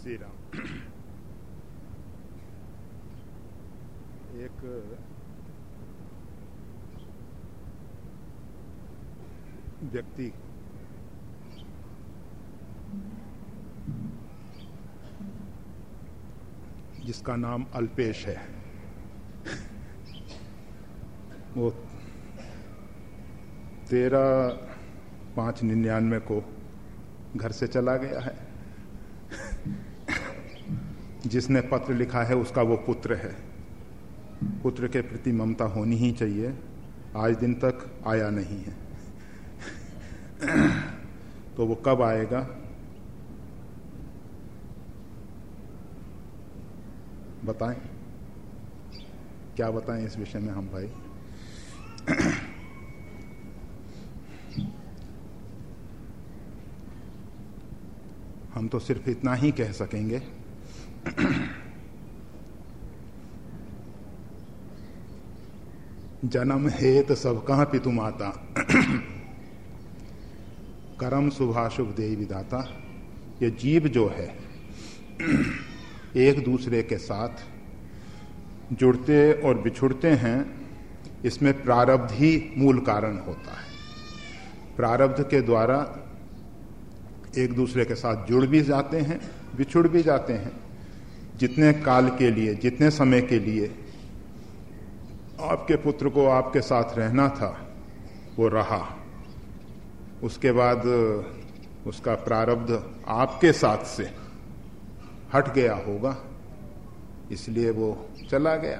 श्री राम। एक व्यक्ति जिसका नाम अल्पेश है, वो 13/5/99 को घर से चला गया है। जिसने पत्र लिखा है उसका वो पुत्र है। पुत्र के प्रति ममता होनी ही चाहिए। आज दिन तक आया नहीं है। तो वो कब आएगा? बताएं, क्या बताएं इस विषय में हम भाई? हम तो सिर्फ इतना ही कह सकेंगे जन्म हेत सब कहाँ पितु माता, करम शुभाशुभ देहि विधाता। ये जीव जो है एक दूसरे के साथ जुड़ते और बिछुड़ते हैं, इसमें प्रारब्ध ही मूल कारण होता है। प्रारब्ध के द्वारा एक दूसरे के साथ जुड़ भी जाते हैं, बिछुड़ भी जाते हैं। जितने काल के लिए, जितने समय के लिए आपके पुत्र को आपके साथ रहना था वो रहा। उसके बाद उसका प्रारब्ध आपके साथ से हट गया होगा, इसलिए वो चला गया।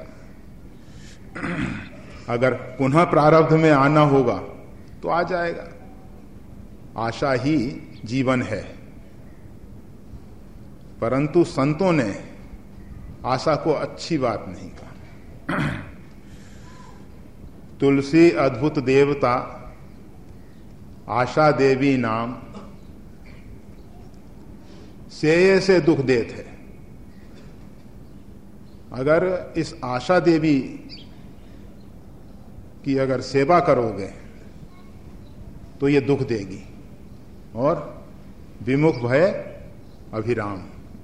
अगर पुनः प्रारब्ध में आना होगा तो आ जाएगा। आशा ही जीवन है। परंतु संतों ने आशा को अच्छी बात नहीं कहा। तुलसी अद्भुत देवता, आशा देवी नाम, सेये से दुख देत है। अगर इस आशा देवी की अगर सेवा करोगे तो ये दुख देगी। और विमुख भय अभिराम,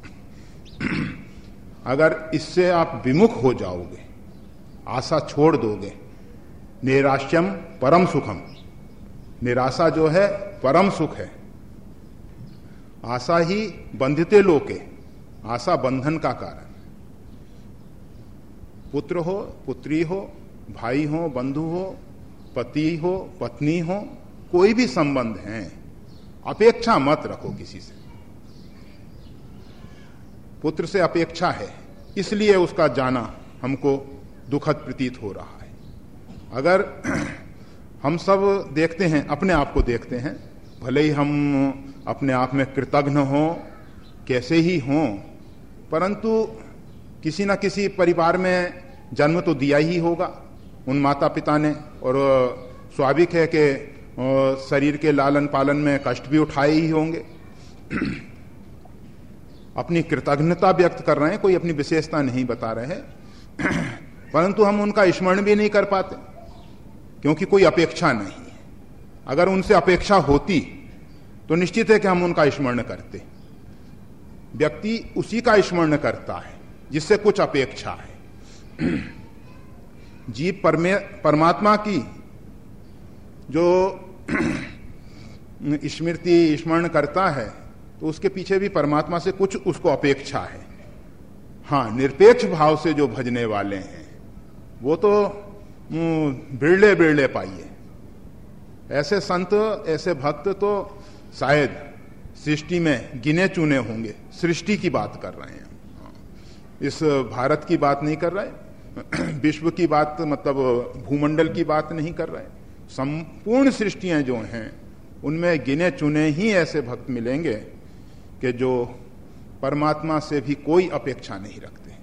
अगर इससे आप विमुख हो जाओगे, आशा छोड़ दोगे, निराश्यम परम सुखम, निराशा जो है परम सुख है। आशा ही बंधिते लोके, आशा बंधन का कारण। पुत्र हो, पुत्री हो, भाई हो, बंधु हो, पति हो, पत्नी हो, कोई भी संबंध है, अपेक्षा मत रखो किसी से। पुत्र से अपेक्षा है, इसलिए उसका जाना हमको दुखद प्रतीत हो रहा है। अगर हम सब देखते हैं, अपने आप को देखते हैं, भले ही हम अपने आप में कृतज्ञ हों, कैसे ही हों, परंतु किसी न किसी परिवार में जन्म तो दिया ही होगा उन माता पिता ने, और स्वाभाविक है कि शरीर के लालन पालन में कष्ट भी उठाए ही होंगे। अपनी कृतज्ञता व्यक्त कर रहे हैं, कोई अपनी विशेषता नहीं बता रहे हैं, परंतु हम उनका स्मरण भी नहीं कर पाते क्योंकि कोई अपेक्षा नहीं है। अगर उनसे अपेक्षा होती तो निश्चित है कि हम उनका स्मरण करते। व्यक्ति उसी का स्मरण करता है जिससे कुछ अपेक्षा है। जीव परमात्मा की जो स्मृति स्मरण करता है तो उसके पीछे भी परमात्मा से कुछ उसको अपेक्षा है। हाँ, निरपेक्ष भाव से जो भजने वाले हैं वो तो बिरले बिरले पाइए। ऐसे संत, ऐसे भक्त तो शायद सृष्टि में गिने चुने होंगे। सृष्टि की बात कर रहे हैं, इस भारत की बात नहीं कर रहे, विश्व की बात, मतलब भूमंडल की बात नहीं कर रहे। संपूर्ण सृष्टियां जो हैं उनमें गिने चुने ही ऐसे भक्त मिलेंगे कि जो परमात्मा से भी कोई अपेक्षा नहीं रखते।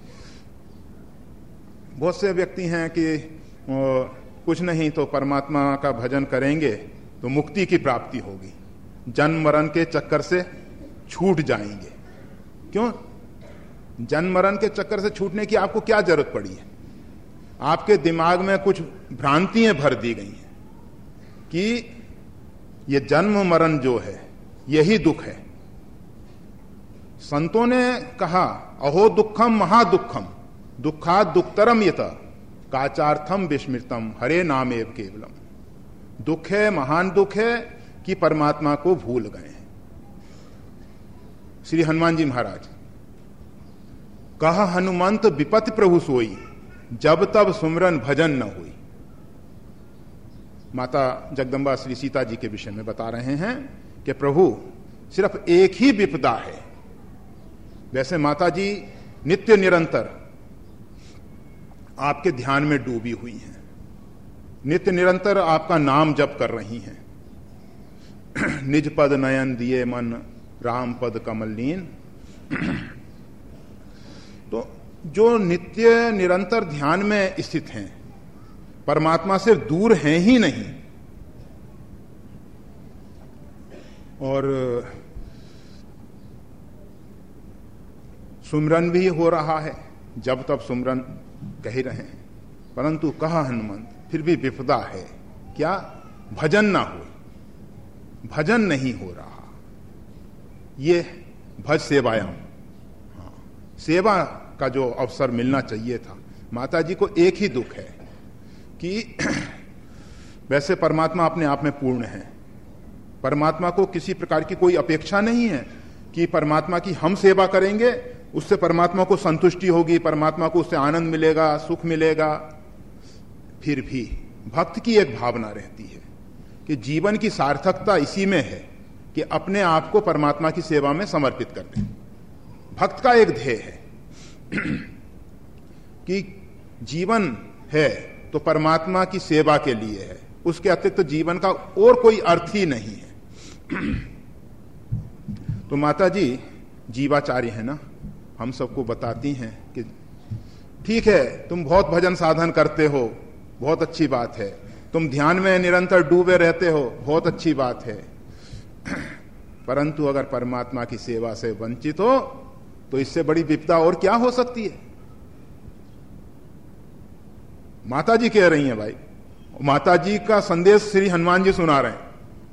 बहुत से व्यक्ति हैं कि कुछ नहीं तो परमात्मा का भजन करेंगे तो मुक्ति की प्राप्ति होगी, जन्म मरण के चक्कर से छूट जाएंगे। क्यों? जन्म मरण के चक्कर से छूटने की आपको क्या जरूरत पड़ी है? आपके दिमाग में कुछ भ्रांतियां भर दी गई हैं कि ये जन्म मरण जो है यही दुख है। संतों ने कहा अहो दुखम महादुखम दुखात दुखतरम यत काचार्थम विस्मृतम हरे नाम एव केवलम। दुख है, महान दुख है कि परमात्मा को भूल गए हैं। श्री हनुमान जी महाराज कहा हनुमंत विपत्ति प्रभु सोई जब तब सुमरन भजन न हुई। माता जगदम्बा श्री सीता जी के विषय में बता रहे हैं कि प्रभु सिर्फ एक ही विपदा है। वैसे माता जी नित्य निरंतर आपके ध्यान में डूबी हुई हैं, नित्य निरंतर आपका नाम जप कर रही हैं। निज पद नयन दिए मन राम पद कमल लीन। तो जो नित्य निरंतर ध्यान में स्थित हैं, परमात्मा से दूर हैं ही नहीं, और सुमरन भी हो रहा है, जब तब सुमरन कह ही रहे हैं, परंतु कहा हनुमंत फिर भी विपदा है। क्या? भजन ना हो, भजन नहीं हो रहा। ये भज सेवायाम, हाँ, सेवा का जो अवसर मिलना चाहिए था। माता जी को एक ही दुख है कि वैसे परमात्मा अपने आप में पूर्ण है, परमात्मा को किसी प्रकार की कोई अपेक्षा नहीं है कि परमात्मा की हम सेवा करेंगे उससे परमात्मा को संतुष्टि होगी, परमात्मा को उससे आनंद मिलेगा, सुख मिलेगा। फिर भी भक्त की एक भावना रहती है कि जीवन की सार्थकता इसी में है कि अपने आप को परमात्मा की सेवा में समर्पित कर दें। भक्त का एक ध्येय है कि जीवन है तो परमात्मा की सेवा के लिए है, उसके अतिरिक्त जीवन का और कोई अर्थ ही नहीं है। तो माता जी जीवाचार्य है ना, हम सबको बताती हैं कि ठीक है, तुम बहुत भजन साधन करते हो, बहुत अच्छी बात है, तुम ध्यान में निरंतर डूबे रहते हो, बहुत अच्छी बात है, परंतु अगर परमात्मा की सेवा से वंचित हो तो इससे बड़ी विपदा और क्या हो सकती है। माता जी कह रही हैं भाई, माता जी का संदेश श्री हनुमान जी सुना रहे हैं,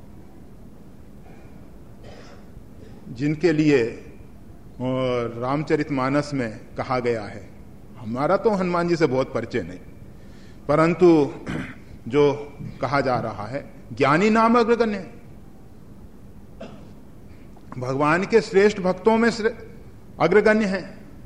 जिनके लिए और रामचरितमानस में कहा गया है। हमारा तो हनुमान जी से बहुत परिचय नहीं, परंतु जो कहा जा रहा है ज्ञानी नाम अग्रगण्य है, भगवान के श्रेष्ठ भक्तों में अग्रगण्य है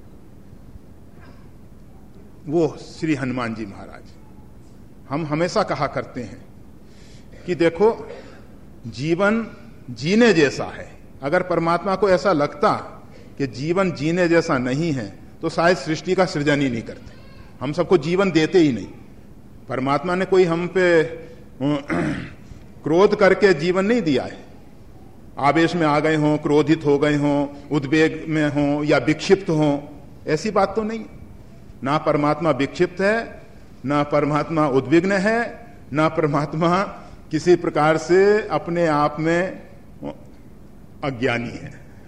वो श्री हनुमान जी महाराज। हम हमेशा कहा करते हैं कि देखो जीवन जीने जैसा है। अगर परमात्मा को ऐसा लगता कि जीवन जीने जैसा नहीं है तो शायद सृष्टि का सृजन ही नहीं करते, हम सबको जीवन देते ही नहीं। परमात्मा ने कोई हम पे क्रोध करके जीवन नहीं दिया है, आवेश में आ गए हों, क्रोधित हो गए हों, उद्वेग में हों या विक्षिप्त हों, ऐसी बात तो नहीं। ना परमात्मा विक्षिप्त है, ना परमात्मा उद्विग्न है, ना परमात्मा किसी प्रकार से अपने आप में अज्ञानी है।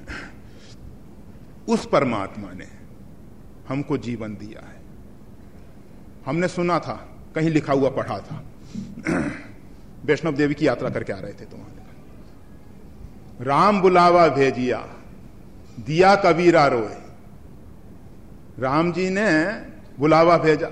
उस परमात्मा ने हमको जीवन दिया है। हमने सुना था, कहीं लिखा हुआ पढ़ा था, वैष्णव देवी की यात्रा करके आ रहे थे तो वहां राम बुलावा भेजिया दिया कबीरा रोए। राम जी ने बुलावा भेजा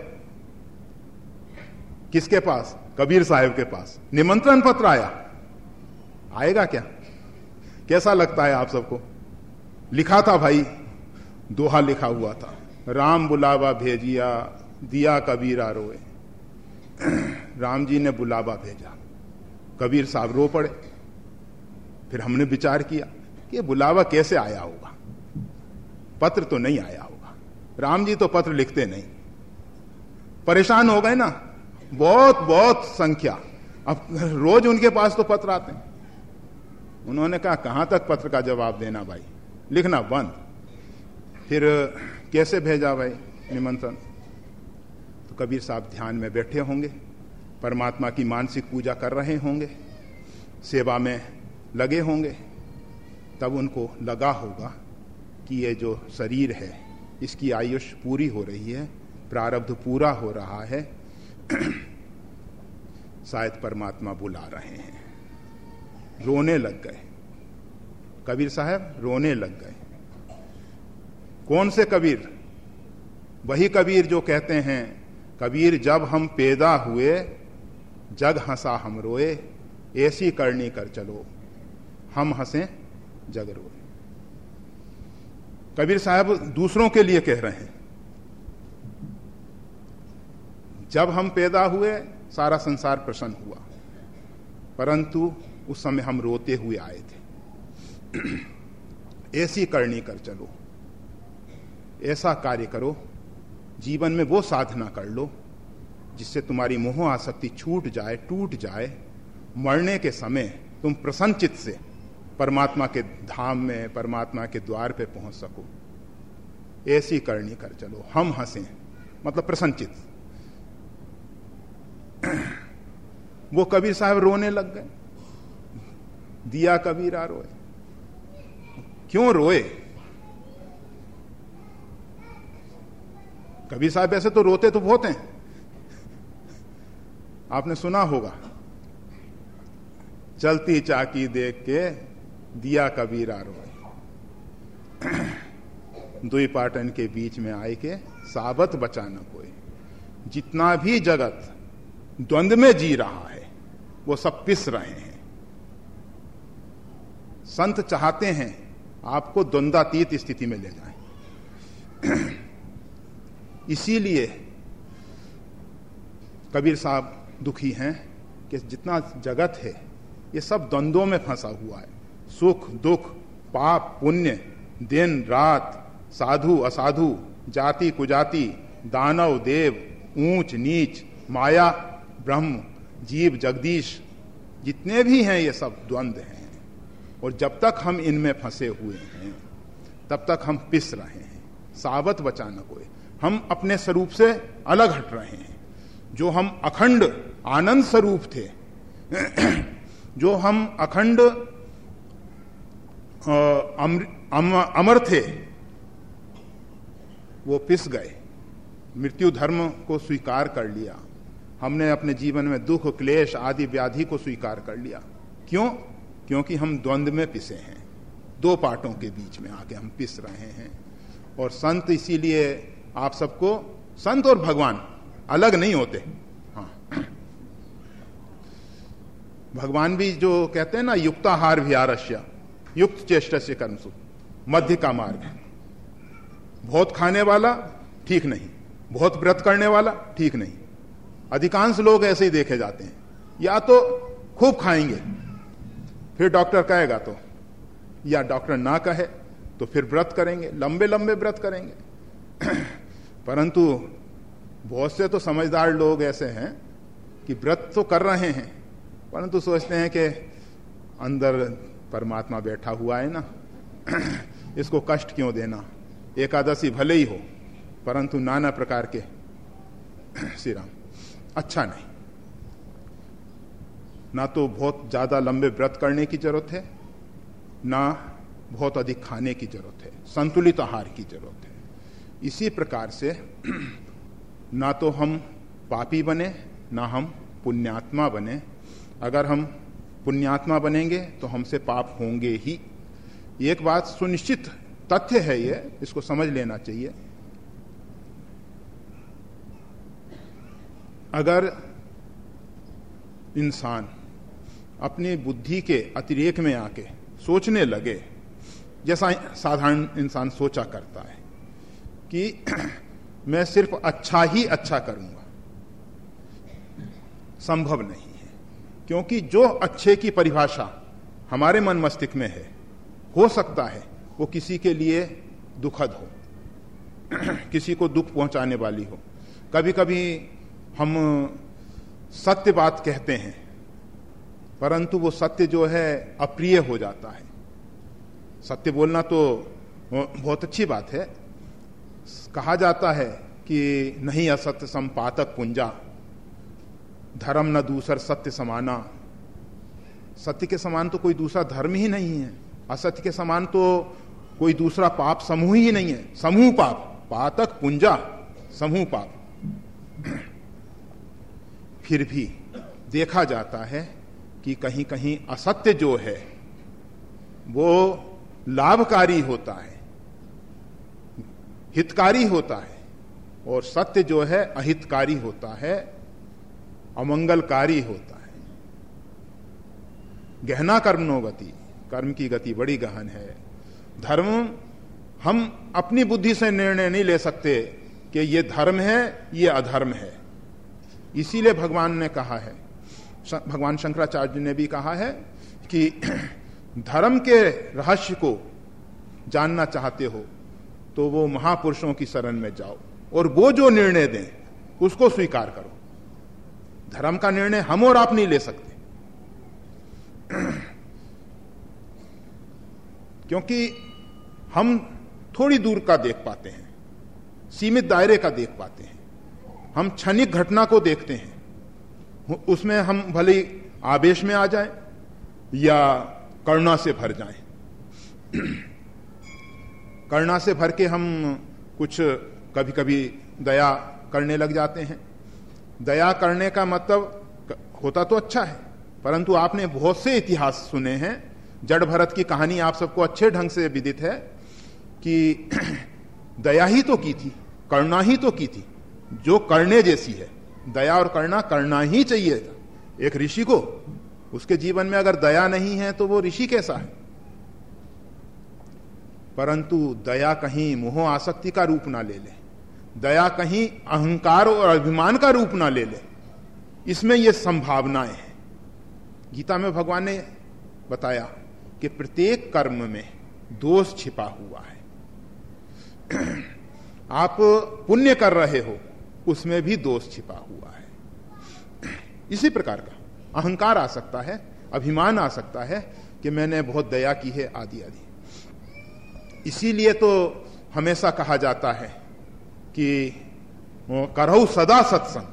किसके पास? कबीर साहब के पास। निमंत्रण पत्र आया, आएगा क्या? कैसा लगता है आप सबको? लिखा था भाई, दोहा लिखा हुआ था, राम बुलावा भेजिया दिया कबीरा रोए। राम जी ने बुलावा भेजा, कबीर साहब रो पड़े। फिर हमने विचार किया कि बुलावा कैसे आया होगा, पत्र तो नहीं आया होगा, राम जी तो पत्र लिखते नहीं। परेशान हो गए ना, बहुत बहुत संख्या, अब रोज उनके पास तो पत्र आते हैं। उन्होंने कहा कहां तक पत्र का जवाब देना भाई, लिखना बंद। फिर कैसे भेजा भाई निमंत्रण? तो कबीर साहब ध्यान में बैठे होंगे, परमात्मा की मानसिक पूजा कर रहे होंगे, सेवा में लगे होंगे, तब उनको लगा होगा कि ये जो शरीर है इसकी आयुष पूरी हो रही है, प्रारब्ध पूरा हो रहा है, शायद परमात्मा बुला रहे हैं। रोने लग गए, कबीर साहब रोने लग गए। कौन से कबीर? वही कबीर जो कहते हैं, कबीर जब हम पैदा हुए जग हंसा हम रोए, ऐसी करनी कर चलो हम हंसे जग रोए। कबीर साहब दूसरों के लिए कह रहे हैं। जब हम पैदा हुए सारा संसार प्रसन्न हुआ, परंतु उस समय हम रोते हुए आए थे। ऐसी करनी कर चलो, ऐसा कार्य करो, जीवन में वो साधना कर लो जिससे तुम्हारी मोह आसक्ति छूट जाए, टूट जाए, मरने के समय तुम प्रसन्नचित्त से परमात्मा के धाम में, परमात्मा के द्वार पे पहुंच सको। ऐसी करनी कर चलो हम हंसें, मतलब प्रसन्नचित्त। वो कबीर साहब रोने लग गए। दिया कबीरा रोए। क्यों रोए? कबीर साहब ऐसे तो रोते तो बहुत हैं, आपने सुना होगा, चलती चाकी देख के दिया कबीरा रोए, दुई पाटन के बीच में आए के साबत बचा न कोई। जितना भी जगत द्वंद्व में जी रहा है वो सब पिस रहे हैं। संत चाहते हैं आपको द्वंद्वातीत स्थिति में ले जाएं। इसीलिए कबीर साहब दुखी हैं कि जितना जगत है ये सब द्वंद्वों में फंसा हुआ है। सुख दुख, पाप पुण्य, दिन रात, साधु असाधु, जाति कुजाति, दानव देव, ऊंच नीच, माया ब्रह्म, जीव जगदीश, जितने भी हैं ये सब द्वंद्व हैं। और जब तक हम इनमें फंसे हुए हैं तब तक हम पिस रहे हैं। साबत बचा न कोई। हम अपने स्वरूप से अलग हट रहे हैं। जो हम अखंड आनंद स्वरूप थे, जो हम अखंड अमर थे, वो पिस गए। मृत्यु धर्म को स्वीकार कर लिया हमने। अपने जीवन में दुख क्लेश आदि व्याधि को स्वीकार कर लिया। क्यों? क्योंकि हम द्वंद्व में पिसे हैं। दो पाटों के बीच में आके हम पिस रहे हैं। और संत, इसीलिए आप सबको, संत और भगवान अलग नहीं होते। हाँ, भगवान भी जो कहते हैं ना, युक्ताहार विहारस्य युक्त चेष्टस्य कर्मसु, मध्य का मार्ग। बहुत खाने वाला ठीक नहीं, बहुत व्रत करने वाला ठीक नहीं। अधिकांश लोग ऐसे ही देखे जाते हैं। या तो खूब खाएंगे फिर डॉक्टर कहेगा तो, या डॉक्टर ना कहे तो फिर व्रत करेंगे, लंबे लंबे व्रत करेंगे। परंतु बहुत से तो समझदार लोग ऐसे हैं कि व्रत तो कर रहे हैं परंतु सोचते हैं कि अंदर परमात्मा बैठा हुआ है ना, इसको कष्ट क्यों देना। एकादशी भले ही हो परंतु नाना प्रकार के श्री राम अच्छा नहीं। ना तो बहुत ज्यादा लंबे व्रत करने की जरूरत है, ना बहुत अधिक खाने की जरूरत है, संतुलित आहार की जरूरत है। इसी प्रकार से ना तो हम पापी बने ना हम पुण्यात्मा बने। अगर हम पुण्यात्मा बनेंगे तो हमसे पाप होंगे ही। एक बात सुनिश्चित तथ्य है, ये इसको समझ लेना चाहिए। अगर इंसान अपनी बुद्धि के अतिरेक में आके सोचने लगे, जैसा साधारण इंसान सोचा करता है कि मैं सिर्फ अच्छा ही अच्छा करूंगा, संभव नहीं है। क्योंकि जो अच्छे की परिभाषा हमारे मन मस्तिष्क में है, हो सकता है वो किसी के लिए दुखद हो, किसी को दुख पहुंचाने वाली हो। कभी कभी हम सत्य बात कहते हैं परंतु वो सत्य जो है अप्रिय हो जाता है। सत्य बोलना तो बहुत अच्छी बात है। कहा जाता है कि नहीं असत्य संपातक पुंजा, धर्म न दूसर सत्य समाना। सत्य के समान तो कोई दूसरा धर्म ही नहीं है, असत्य के समान तो कोई दूसरा पाप समूह ही नहीं है। समूह पाप, पातक पुंजा, समूह पाप। फिर भी देखा जाता है कि कहीं कहीं असत्य जो है वो लाभकारी होता है। हितकारी होता है और सत्य जो है अहितकारी होता है, अमंगलकारी होता है। गहना कर्मणो गति, कर्म की गति बड़ी गहन है। धर्म हम अपनी बुद्धि से निर्णय नहीं ले सकते कि ये धर्म है ये अधर्म है। इसीलिए भगवान ने कहा है, भगवान शंकराचार्य ने भी कहा है कि धर्म के रहस्य को जानना चाहते हो तो वो महापुरुषों की शरण में जाओ और वो जो निर्णय दें उसको स्वीकार करो। धर्म का निर्णय हम और आप नहीं ले सकते, क्योंकि हम थोड़ी दूर का देख पाते हैं, सीमित दायरे का देख पाते हैं। हम क्षणिक घटना को देखते हैं, उसमें हम भले आवेश में आ जाएं या करुणा से भर जाएं। करुणा से भर के हम कुछ कभी कभी दया करने लग जाते हैं। दया करने का मतलब होता तो अच्छा है, परंतु आपने बहुत से इतिहास सुने हैं, जड़ भरत की कहानी आप सबको अच्छे ढंग से विदित है कि दया ही तो की थी, करुणा ही तो की थी, जो करने जैसी है। दया और करुणा करना ही चाहिए था एक ऋषि को। उसके जीवन में अगर दया नहीं है तो वो ऋषि कैसा है? परंतु दया कहीं मोह आसक्ति का रूप ना ले ले, दया कहीं अहंकार और अभिमान का रूप ना ले ले। इसमें ये संभावनाएं हैं। गीता में भगवान ने बताया कि प्रत्येक कर्म में दोष छिपा हुआ है। आप पुण्य कर रहे हो उसमें भी दोष छिपा हुआ है। इसी प्रकार का अहंकार आ सकता है, अभिमान आ सकता है कि मैंने बहुत दया की है आदि आदि। इसीलिए तो हमेशा कहा जाता है कि करो सदा सत्संग,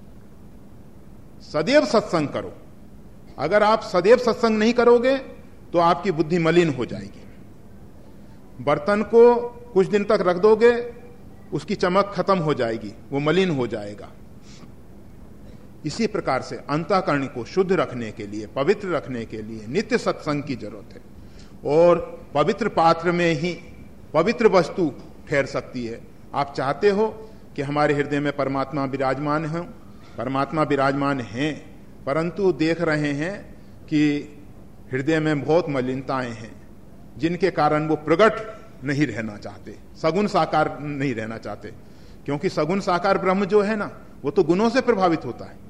सदैव सत्संग करो। अगर आप सदैव सत्संग नहीं करोगे तो आपकी बुद्धि मलिन हो जाएगी। बर्तन को कुछ दिन तक रख दोगे, उसकी चमक खत्म हो जाएगी, वो मलिन हो जाएगा। इसी प्रकार से अंतःकरण को शुद्ध रखने के लिए, पवित्र रखने के लिए नित्य सत्संग की जरूरत है। और पवित्र पात्र में ही पवित्र वस्तु ठहर सकती है। आप चाहते हो कि हमारे हृदय में परमात्मा विराजमान हो, परमात्मा विराजमान हैं, परंतु देख रहे हैं कि हृदय में बहुत मलिनताएं हैं, जिनके कारण वो प्रकट नहीं रहना चाहते, सगुण साकार नहीं रहना चाहते। क्योंकि सगुण साकार ब्रह्म जो है ना, वो तो गुणों से प्रभावित होता है।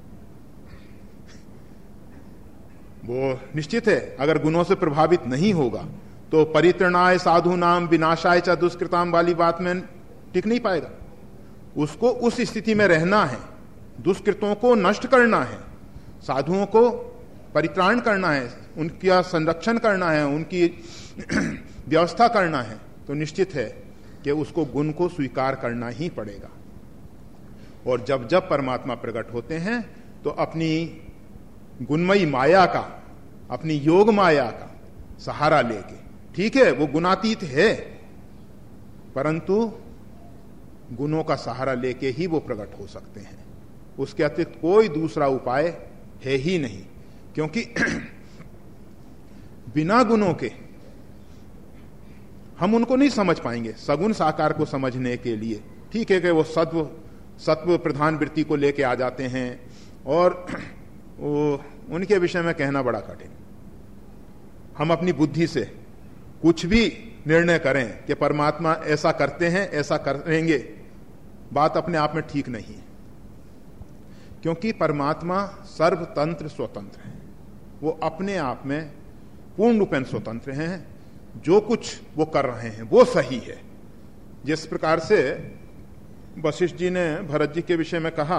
वो निश्चित है, अगर गुणों से प्रभावित नहीं होगा तो परित्रणाय साधु नाम विनाशाय च दुष्कृताम वाली बात में टिक नहीं पाएगा। उसको उस स्थिति में रहना है, दुष्कृतों को नष्ट करना है, साधुओं को परित्राण करना है, उनका संरक्षण करना है, उनकी व्यवस्था करना है, तो निश्चित है कि उसको गुण को स्वीकार करना ही पड़ेगा। और जब जब परमात्मा प्रकट होते हैं तो अपनी गुणमयी माया का, अपनी योग माया का सहारा लेके, ठीक है वो गुणातीत है, परंतु गुणों का सहारा लेके ही वो प्रकट हो सकते हैं। उसके अतिरिक्त कोई दूसरा उपाय है ही नहीं। क्योंकि बिना गुणों के हम उनको नहीं समझ पाएंगे। सगुण साकार को समझने के लिए ठीक है कि वो सत्व प्रधान वृत्ति को लेके आ जाते हैं, और वो उनके विषय में कहना बड़ा कठिन। हम अपनी बुद्धि से कुछ भी निर्णय करें कि परमात्मा ऐसा करते हैं, ऐसा करेंगे, बात अपने आप में ठीक नहीं है। क्योंकि परमात्मा सर्वतंत्र स्वतंत्र है, वो अपने आप में पूर्ण रूपेण स्वतंत्र हैं। जो कुछ वो कर रहे हैं वो सही है। जिस प्रकार से वशिष्ठ जी ने भरत जी के विषय में कहा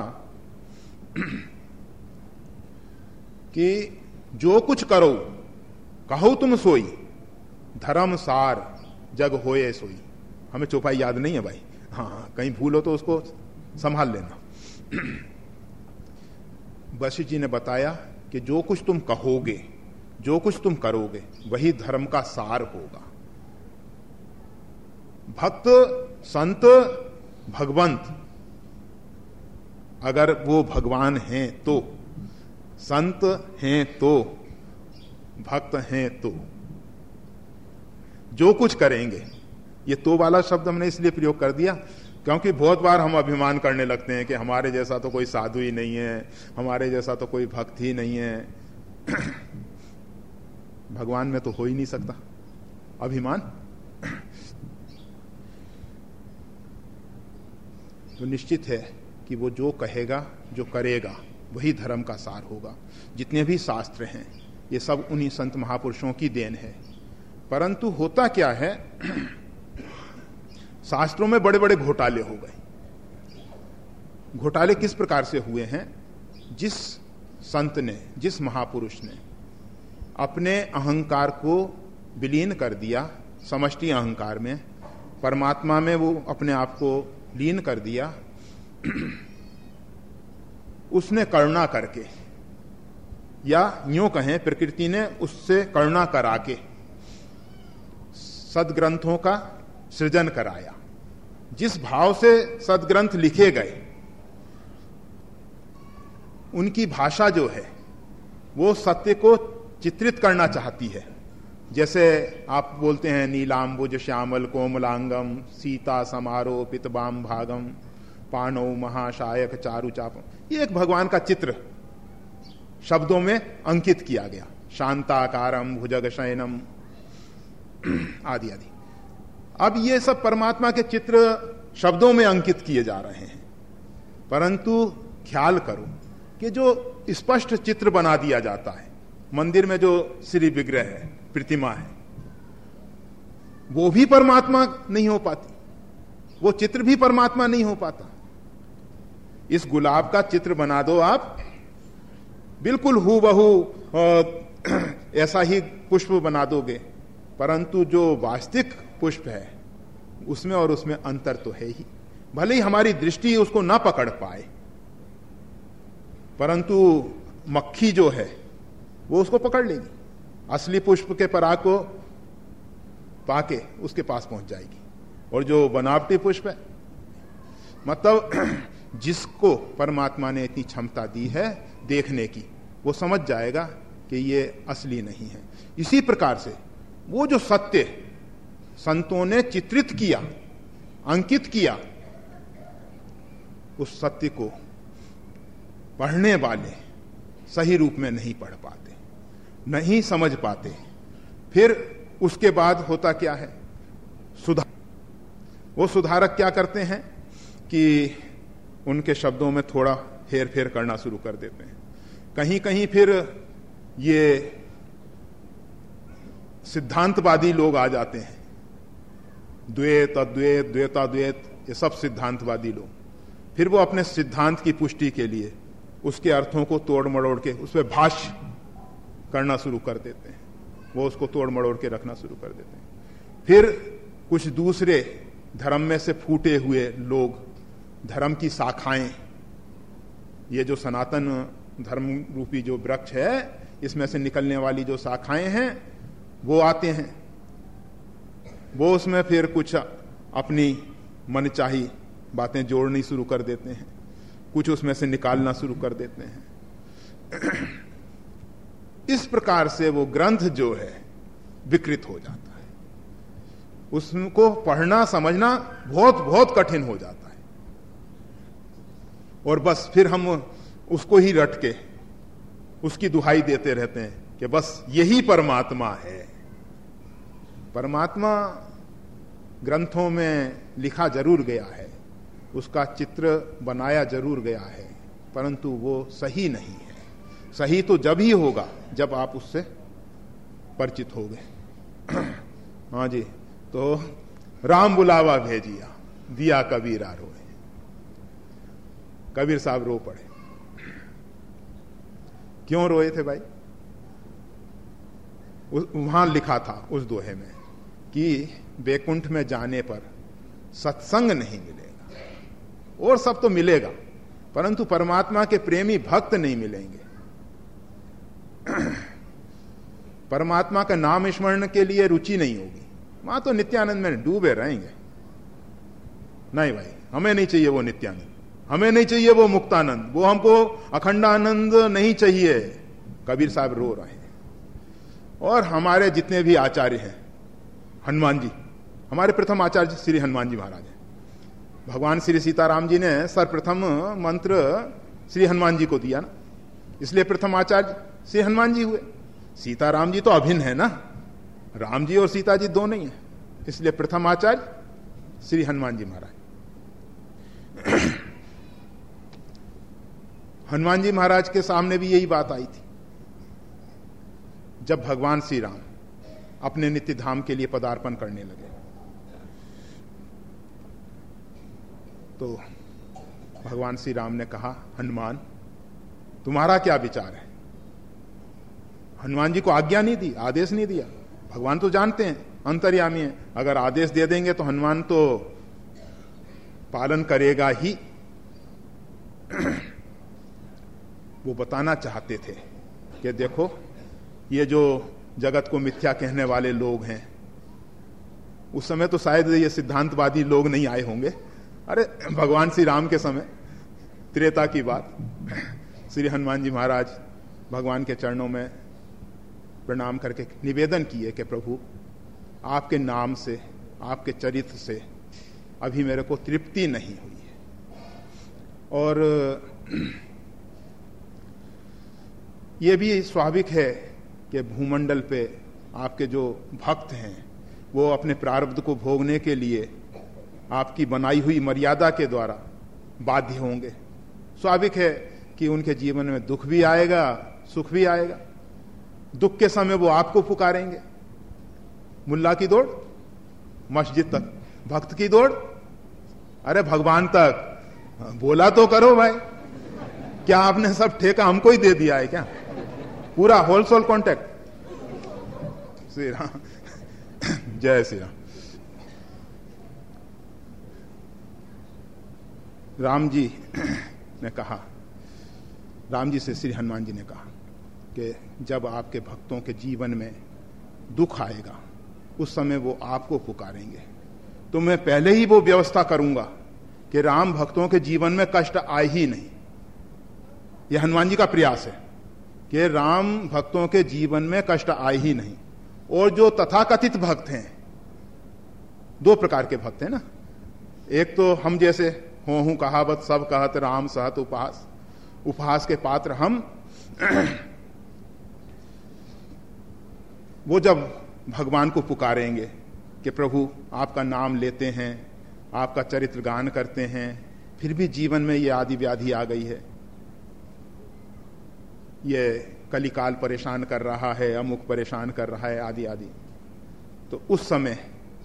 कि जो कुछ करो कहो तुम सोई, धर्म सार जग होए सोई। हमें चौपाई याद नहीं है भाई, हाँ कहीं भूल हो तो उसको संभाल लेना। वशिष्ठ जी ने बताया कि जो कुछ तुम कहोगे, जो कुछ तुम करोगे, वही धर्म का सार होगा। भक्त, संत, भगवंत, अगर वो भगवान हैं तो, संत हैं तो, भक्त हैं तो, जो कुछ करेंगे ये तो वाला शब्द हमने इसलिए प्रयोग कर दिया क्योंकि बहुत बार हम अभिमान करने लगते हैं कि हमारे जैसा तो कोई साधु ही नहीं है, हमारे जैसा तो कोई भक्त ही नहीं है। भगवान में तो हो ही नहीं सकता अभिमान। तो निश्चित है कि वो जो कहेगा, जो करेगा, वही धर्म का सार होगा। जितने भी शास्त्र हैं ये सब उन्हीं संत महापुरुषों की देन है। परंतु होता क्या है, शास्त्रों में बड़े बड़े घोटाले हो गए। घोटाले किस प्रकार से हुए हैं? जिस संत ने, जिस महापुरुष ने अपने अहंकार को विलीन कर दिया समष्टि अहंकार में, परमात्मा में वो अपने आप को लीन कर दिया, उसने करुणा करके, या यूं कहें प्रकृति ने उससे करुणा करा के सदग्रंथों का सृजन कराया। जिस भाव से सदग्रंथ लिखे गए, उनकी भाषा जो है वो सत्य को चित्रित करना चाहती है। जैसे आप बोलते हैं नीलांबुज श्यामल कोमलांगम सीता समारोह पितबाम भागम पाणौ महाशायक चारु चापम, ये एक भगवान का चित्र शब्दों में अंकित किया गया। शांताकारम भुजग शयनम आदि आदि। अब ये सब परमात्मा के चित्र शब्दों में अंकित किए जा रहे हैं, परंतु ख्याल करो कि जो स्पष्ट चित्र बना दिया जाता है, मंदिर में जो श्री विग्रह है, प्रतिमा है, वो भी परमात्मा नहीं हो पाती, वो चित्र भी परमात्मा नहीं हो पाता। इस गुलाब का चित्र बना दो आप, बिल्कुल हूबहू ऐसा ही पुष्प बना दोगे, परंतु जो वास्तविक पुष्प है उसमें और उसमें अंतर तो है ही। भले ही हमारी दृष्टि उसको ना पकड़ पाए, परंतु मक्खी जो है वो उसको पकड़ लेगी, असली पुष्प के पराग को पाके उसके पास पहुंच जाएगी। और जो बनावटी पुष्प है, मतलब जिसको परमात्मा ने इतनी क्षमता दी है देखने की, वो समझ जाएगा कि ये असली नहीं है। इसी प्रकार से वो जो सत्य संतों ने चित्रित किया, अंकित किया, उस सत्य को पढ़ने वाले सही रूप में नहीं पढ़ पाते, नहीं समझ पाते। फिर उसके बाद होता क्या है, वो सुधारक क्या करते हैं कि उनके शब्दों में थोड़ा हेर फेर करना शुरू कर देते हैं। कहीं कहीं फिर ये सिद्धांतवादी लोग आ जाते हैं, द्वैत अद्वैत द्वैताद्वैत, ये सब सिद्धांतवादी लोग। फिर वो अपने सिद्धांत की पुष्टि के लिए उसके अर्थों को तोड़ मरोड़ के उस पर भाष्य करना शुरू कर देते हैं, वो उसको तोड़ मरोड़ के रखना शुरू कर देते हैं। फिर कुछ दूसरे धर्म में से फूटे हुए लोग, धर्म की शाखाएं, ये जो सनातन धर्म रूपी जो वृक्ष है, इसमें से निकलने वाली जो शाखाएं हैं, वो आते हैं, वो उसमें फिर कुछ अपनी मनचाही बातें जोड़नी शुरू कर देते हैं, कुछ उसमें से निकालना शुरू कर देते हैं। इस प्रकार से वो ग्रंथ जो है विकृत हो जाता है, उसको पढ़ना समझना बहुत बहुत कठिन हो जाता है। और बस फिर हम उसको ही रट के उसकी दुहाई देते रहते हैं कि बस यही परमात्मा है। परमात्मा ग्रंथों में लिखा जरूर गया है, उसका चित्र बनाया जरूर गया है, परंतु वो सही नहीं है। सही तो जब ही होगा जब आप उससे परिचित हो गए। हाँ जी, तो राम बुलावा भेजिया दिया कबीरा रोए, कबीर साहब रो पड़े। क्यों रोए थे भाई? वहां लिखा था उस दोहे में कि बैकुंठ में जाने पर सत्संग नहीं मिलेगा, और सब तो मिलेगा, परंतु परमात्मा के प्रेमी भक्त नहीं मिलेंगे। परमात्मा का नाम स्मरण के लिए रुचि नहीं होगी, वहां तो नित्यानंद में डूबे रहेंगे। नहीं भाई, हमें नहीं चाहिए वो नित्यानंद, हमें नहीं चाहिए वो मुक्तानंद, वो हमको अखंडानंद नहीं चाहिए। कबीर साहब रो रहे हैं। और हमारे जितने भी आचार्य हैं, हनुमान जी हमारे प्रथम आचार्य श्री हनुमान जी महाराज हैं। भगवान श्री सीताराम जी ने सर्वप्रथम मंत्र श्री हनुमान जी को दिया ना, इसलिए प्रथम आचार्य श्री हनुमान जी हुए। सीताराम जी तो अभिन्न है ना, राम जी और सीता जी दो नहीं है, इसलिए प्रथम आचार्य श्री हनुमान जी महाराज। हनुमान जी महाराज के सामने भी यही बात आई थी जब भगवान श्री राम अपने नित्य धाम के लिए पदार्पण करने लगे। तो भगवान श्री राम ने कहा, हनुमान तुम्हारा क्या विचार है? हनुमान जी को आज्ञा नहीं दी, आदेश नहीं दिया। भगवान तो जानते हैं, अंतर्यामी है, अगर आदेश दे देंगे तो हनुमान तो पालन करेगा ही। वो बताना चाहते थे कि देखो ये जो जगत को मिथ्या कहने वाले लोग हैं, उस समय तो शायद ये सिद्धांतवादी लोग नहीं आए होंगे। अरे भगवान श्री राम के समय, त्रेता की बात, श्री हनुमान जी महाराज भगवान के चरणों में प्रणाम करके निवेदन किए कि प्रभु आपके नाम से, आपके चरित्र से अभी मेरे को तृप्ति नहीं हुई है। और ये भी स्वाभाविक है कि भूमंडल पे आपके जो भक्त हैं वो अपने प्रारब्ध को भोगने के लिए आपकी बनाई हुई मर्यादा के द्वारा बाध्य होंगे। स्वाभाविक है कि उनके जीवन में दुख भी आएगा, सुख भी आएगा। दुख के समय वो आपको पुकारेंगे, मुल्ला की दौड़ मस्जिद तक, भक्त की दौड़ अरे भगवान तक। बोला तो करो भाई, क्या आपने सब ठेका हमको ही दे दिया है क्या? पूरा होलसेल कॉन्टैक्ट। श्री राम, जय श्री राम। राम जी ने कहा, राम जी से श्री हनुमान जी ने कहा कि जब आपके भक्तों के जीवन में दुख आएगा उस समय वो आपको पुकारेंगे, तो मैं पहले ही वो व्यवस्था करूंगा कि राम भक्तों के जीवन में कष्ट आए ही नहीं। यह हनुमान जी का प्रयास है कि राम भक्तों के जीवन में कष्ट आए ही नहीं। और जो तथाकथित भक्त हैं, दो प्रकार के भक्त हैं ना, एक तो हम जैसे हो कहावत सब कहत राम सहत उपहास, उपहास के पात्र हम। वो जब भगवान को पुकारेंगे कि प्रभु आपका नाम लेते हैं, आपका चरित्र गान करते हैं, फिर भी जीवन में ये आदि व्याधि आ गई है, ये कलिकाल परेशान कर रहा है, अमुक परेशान कर रहा है, आदि आदि, तो उस समय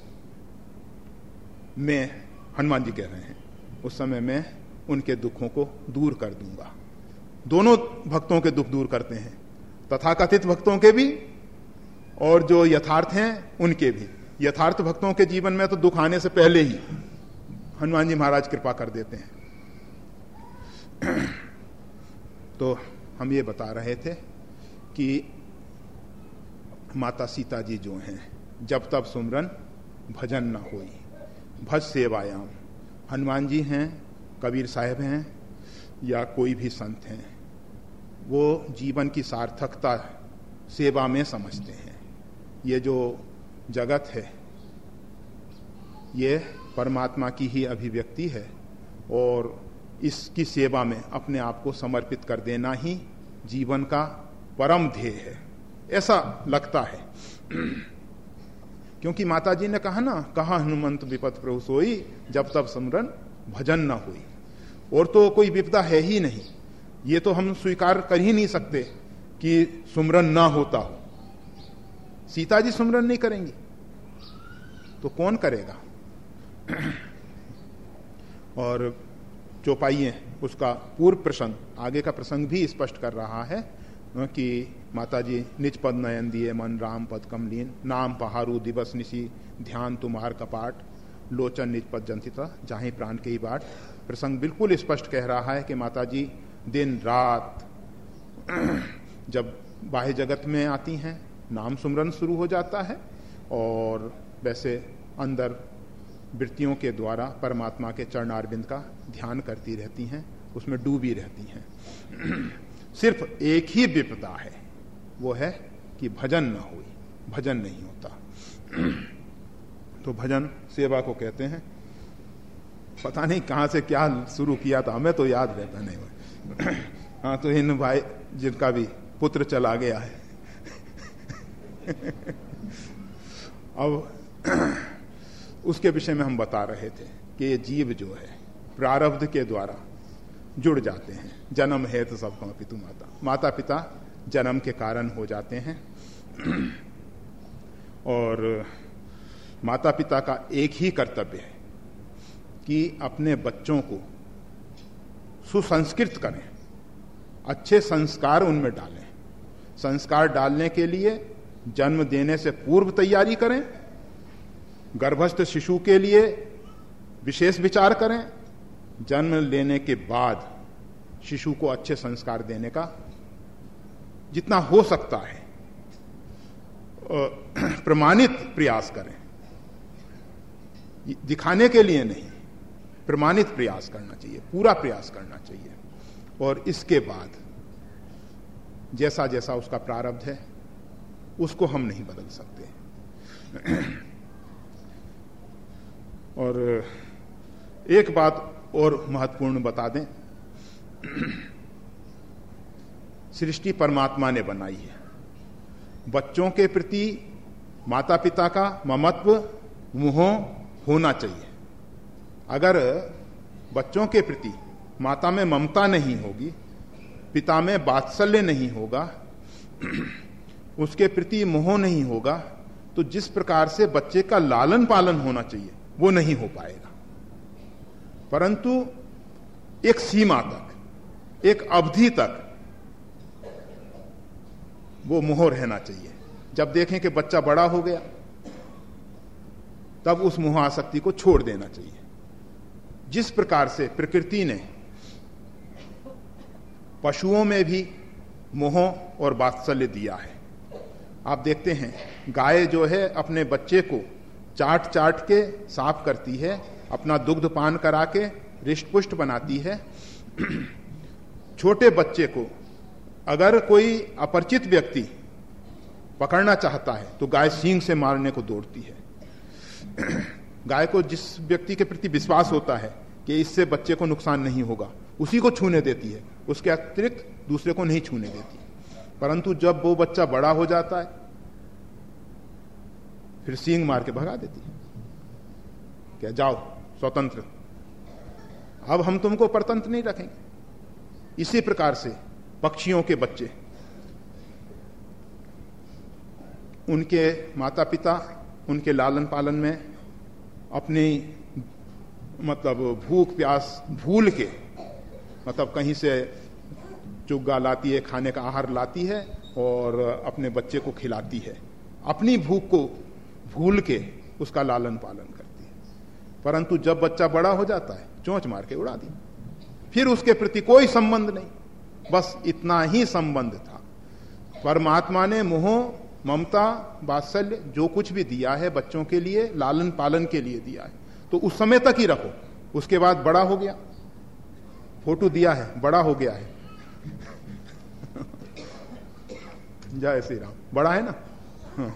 मैं, हनुमान जी कह रहे हैं, उस समय मैं उनके दुखों को दूर कर दूंगा। दोनों भक्तों के दुख दूर करते हैं, तथाकथित भक्तों के भी और जो यथार्थ हैं उनके भी। यथार्थ भक्तों के जीवन में तो दुख आने से पहले ही हनुमान जी महाराज कृपा कर देते हैं। तो हम ये बता रहे थे कि माता सीता जी जो हैं, जब तब सुमरन भजन न होई, भज सेवायाम। हनुमान जी हैं, कबीर साहब हैं, या कोई भी संत हैं, वो जीवन की सार्थकता सेवा में समझते हैं। ये जो जगत है ये परमात्मा की ही अभिव्यक्ति है और इसकी सेवा में अपने आप को समर्पित कर देना ही जीवन का परम ध्येय है, ऐसा लगता है। क्योंकि माता जी ने कहा ना, कहा हनुमंत विपत प्रभु सोई, जब तब सुमरन भजन न हुई। और तो कोई विपदा है ही नहीं, ये तो हम स्वीकार कर ही नहीं सकते कि सुमरन ना होता हो। सीता जी सुमरन नहीं करेंगी तो कौन करेगा? और चौपाई उसका पूर्व प्रसंग, आगे का प्रसंग भी स्पष्ट कर रहा है कि माता जी निज पद नयन दिए मन राम पद कमलीन, नाम पहारू दिवस निशी ध्यान तुम्हार कपाट, लोचन निज पद जंतिता जाहि प्राण के ही बाट। प्रसंग बिल्कुल स्पष्ट कह रहा है कि माता जी दिन रात जब बाह्य जगत में आती हैं नाम सुमरन शुरू हो जाता है, और वैसे अंदर वृत्तियों के द्वारा परमात्मा के चरणारविंद का ध्यान करती रहती हैं, उसमें डूबी रहती हैं। सिर्फ एक ही विपदा है, वो है कि भजन न हुई, भजन नहीं होता। तो भजन सेवा को कहते हैं। पता नहीं कहाँ से क्या शुरू किया था, हमें तो याद रहता नहीं। हाँ, तो इन भाई जिनका भी पुत्र चला गया है अब उसके विषय में हम बता रहे थे कि ये जीव जो है प्रारब्ध के द्वारा जुड़ जाते हैं। जन्म है तो सबका पितु माता, माता पिता जन्म के कारण हो जाते हैं। और माता पिता का एक ही कर्तव्य है कि अपने बच्चों को सुसंस्कृत करें, अच्छे संस्कार उनमें डालें। संस्कार डालने के लिए जन्म देने से पूर्व तैयारी करें, गर्भस्थ शिशु के लिए विशेष विचार करें, जन्म लेने के बाद शिशु को अच्छे संस्कार देने का जितना हो सकता है प्रमाणित प्रयास करें। दिखाने के लिए नहीं, प्रमाणित प्रयास करना चाहिए, पूरा प्रयास करना चाहिए। और इसके बाद जैसा जैसा उसका प्रारब्ध है उसको हम नहीं बदल सकते। और एक बात और महत्वपूर्ण बता दें, सृष्टि परमात्मा ने बनाई है। बच्चों के प्रति माता पिता का ममत्व मोह होना चाहिए। अगर बच्चों के प्रति माता में ममता नहीं होगी, पिता में वात्सल्य नहीं होगा, उसके प्रति मोह नहीं होगा, तो जिस प्रकार से बच्चे का लालन पालन होना चाहिए वो नहीं हो पाएगा। परंतु एक सीमा तक, एक अवधि तक वो मोह रहना चाहिए। जब देखें कि बच्चा बड़ा हो गया तब उस मोह आसक्ति को छोड़ देना चाहिए। जिस प्रकार से प्रकृति ने पशुओं में भी मोह और वात्सल्य दिया है। आप देखते हैं गाय जो है अपने बच्चे को चाट चाट के साफ करती है, अपना दुग्ध पान करा के रिष्ट पुष्ट बनाती है। छोटे बच्चे को अगर कोई अपरिचित व्यक्ति पकड़ना चाहता है तो गाय सींग से मारने को दौड़ती है। गाय को जिस व्यक्ति के प्रति विश्वास होता है कि इससे बच्चे को नुकसान नहीं होगा, उसी को छूने देती है, उसके अतिरिक्त दूसरे को नहीं छूने देती। परंतु जब वो बच्चा बड़ा हो जाता है फिर सींग मार के भगा देती है, क्या जाओ स्वतंत्र, अब हम तुमको परतंत्र नहीं रखेंगे। इसी प्रकार से पक्षियों के बच्चे, उनके माता पिता उनके लालन पालन में अपनी मतलब भूख प्यास भूल के, मतलब कहीं से चुग्गा लाती है, खाने का आहार लाती है और अपने बच्चे को खिलाती है, अपनी भूख को भूल के उसका लालन पालन करती है। परंतु जब बच्चा बड़ा हो जाता है चोंच मार के उड़ा दी, फिर उसके प्रति कोई संबंध नहीं, बस इतना ही संबंध था। परमात्मा ने मोह ममता वात्सल्य जो कुछ भी दिया है बच्चों के लिए लालन पालन के लिए दिया है, तो उस समय तक ही रखो। उसके बाद बड़ा हो गया, फोटो दिया है, बड़ा हो गया है जय श्री राम, बड़ा है ना। हाँ,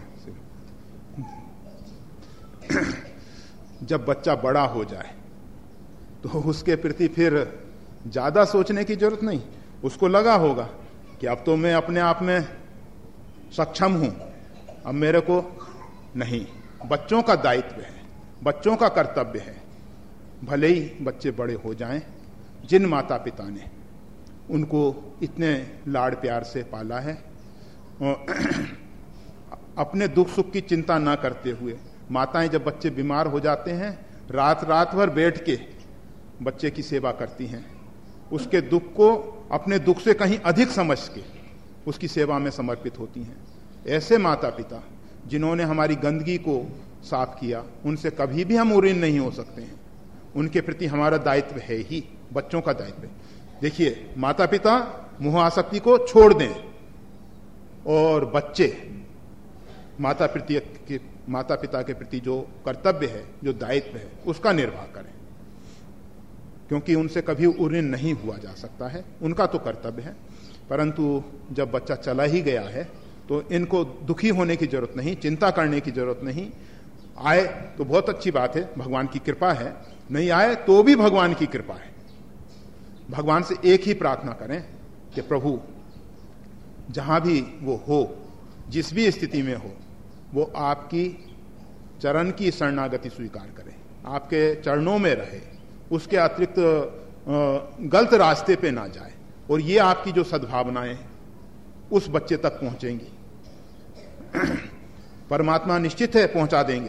जब बच्चा बड़ा हो जाए तो उसके प्रति फिर ज्यादा सोचने की जरूरत नहीं। उसको लगा होगा कि अब तो मैं अपने आप में सक्षम हूं, अब मेरे को नहीं। बच्चों का दायित्व है, बच्चों का कर्तव्य है। भले ही बच्चे बड़े हो जाएं, जिन माता पिता ने उनको इतने लाड़ प्यार से पाला है, अपने दुख सुख की चिंता ना करते हुए, माताएं जब बच्चे बीमार हो जाते हैं रात रात भर बैठ के बच्चे की सेवा करती हैं, उसके दुख को अपने दुख से कहीं अधिक समझ के उसकी सेवा में समर्पित होती हैं। ऐसे माता पिता जिन्होंने हमारी गंदगी को साफ किया, उनसे कभी भी हम ऋणी नहीं हो सकते हैं। उनके प्रति हमारा दायित्व है ही, बच्चों का दायित्व है। देखिए, माता पिता मोह आसक्ति को छोड़ दें और बच्चे माता पिता के प्रति जो कर्तव्य है, जो दायित्व है, उसका निर्वाह करें, क्योंकि उनसे कभी ऋण नहीं हुआ जा सकता है। उनका तो कर्तव्य है, परंतु जब बच्चा चला ही गया है तो इनको दुखी होने की जरूरत नहीं, चिंता करने की जरूरत नहीं। आए तो बहुत अच्छी बात है, भगवान की कृपा है, नहीं आए तो भी भगवान की कृपा है। भगवान से एक ही प्रार्थना करें कि प्रभु जहां भी वो हो, जिस भी स्थिति में हो, वो आपकी चरण की शरणागति स्वीकार करे, आपके चरणों में रहे, उसके अतिरिक्त गलत रास्ते पे ना जाए, और ये आपकी जो सद्भावनाएं उस बच्चे तक पहुंचेंगी। परमात्मा निश्चित है पहुंचा देंगे,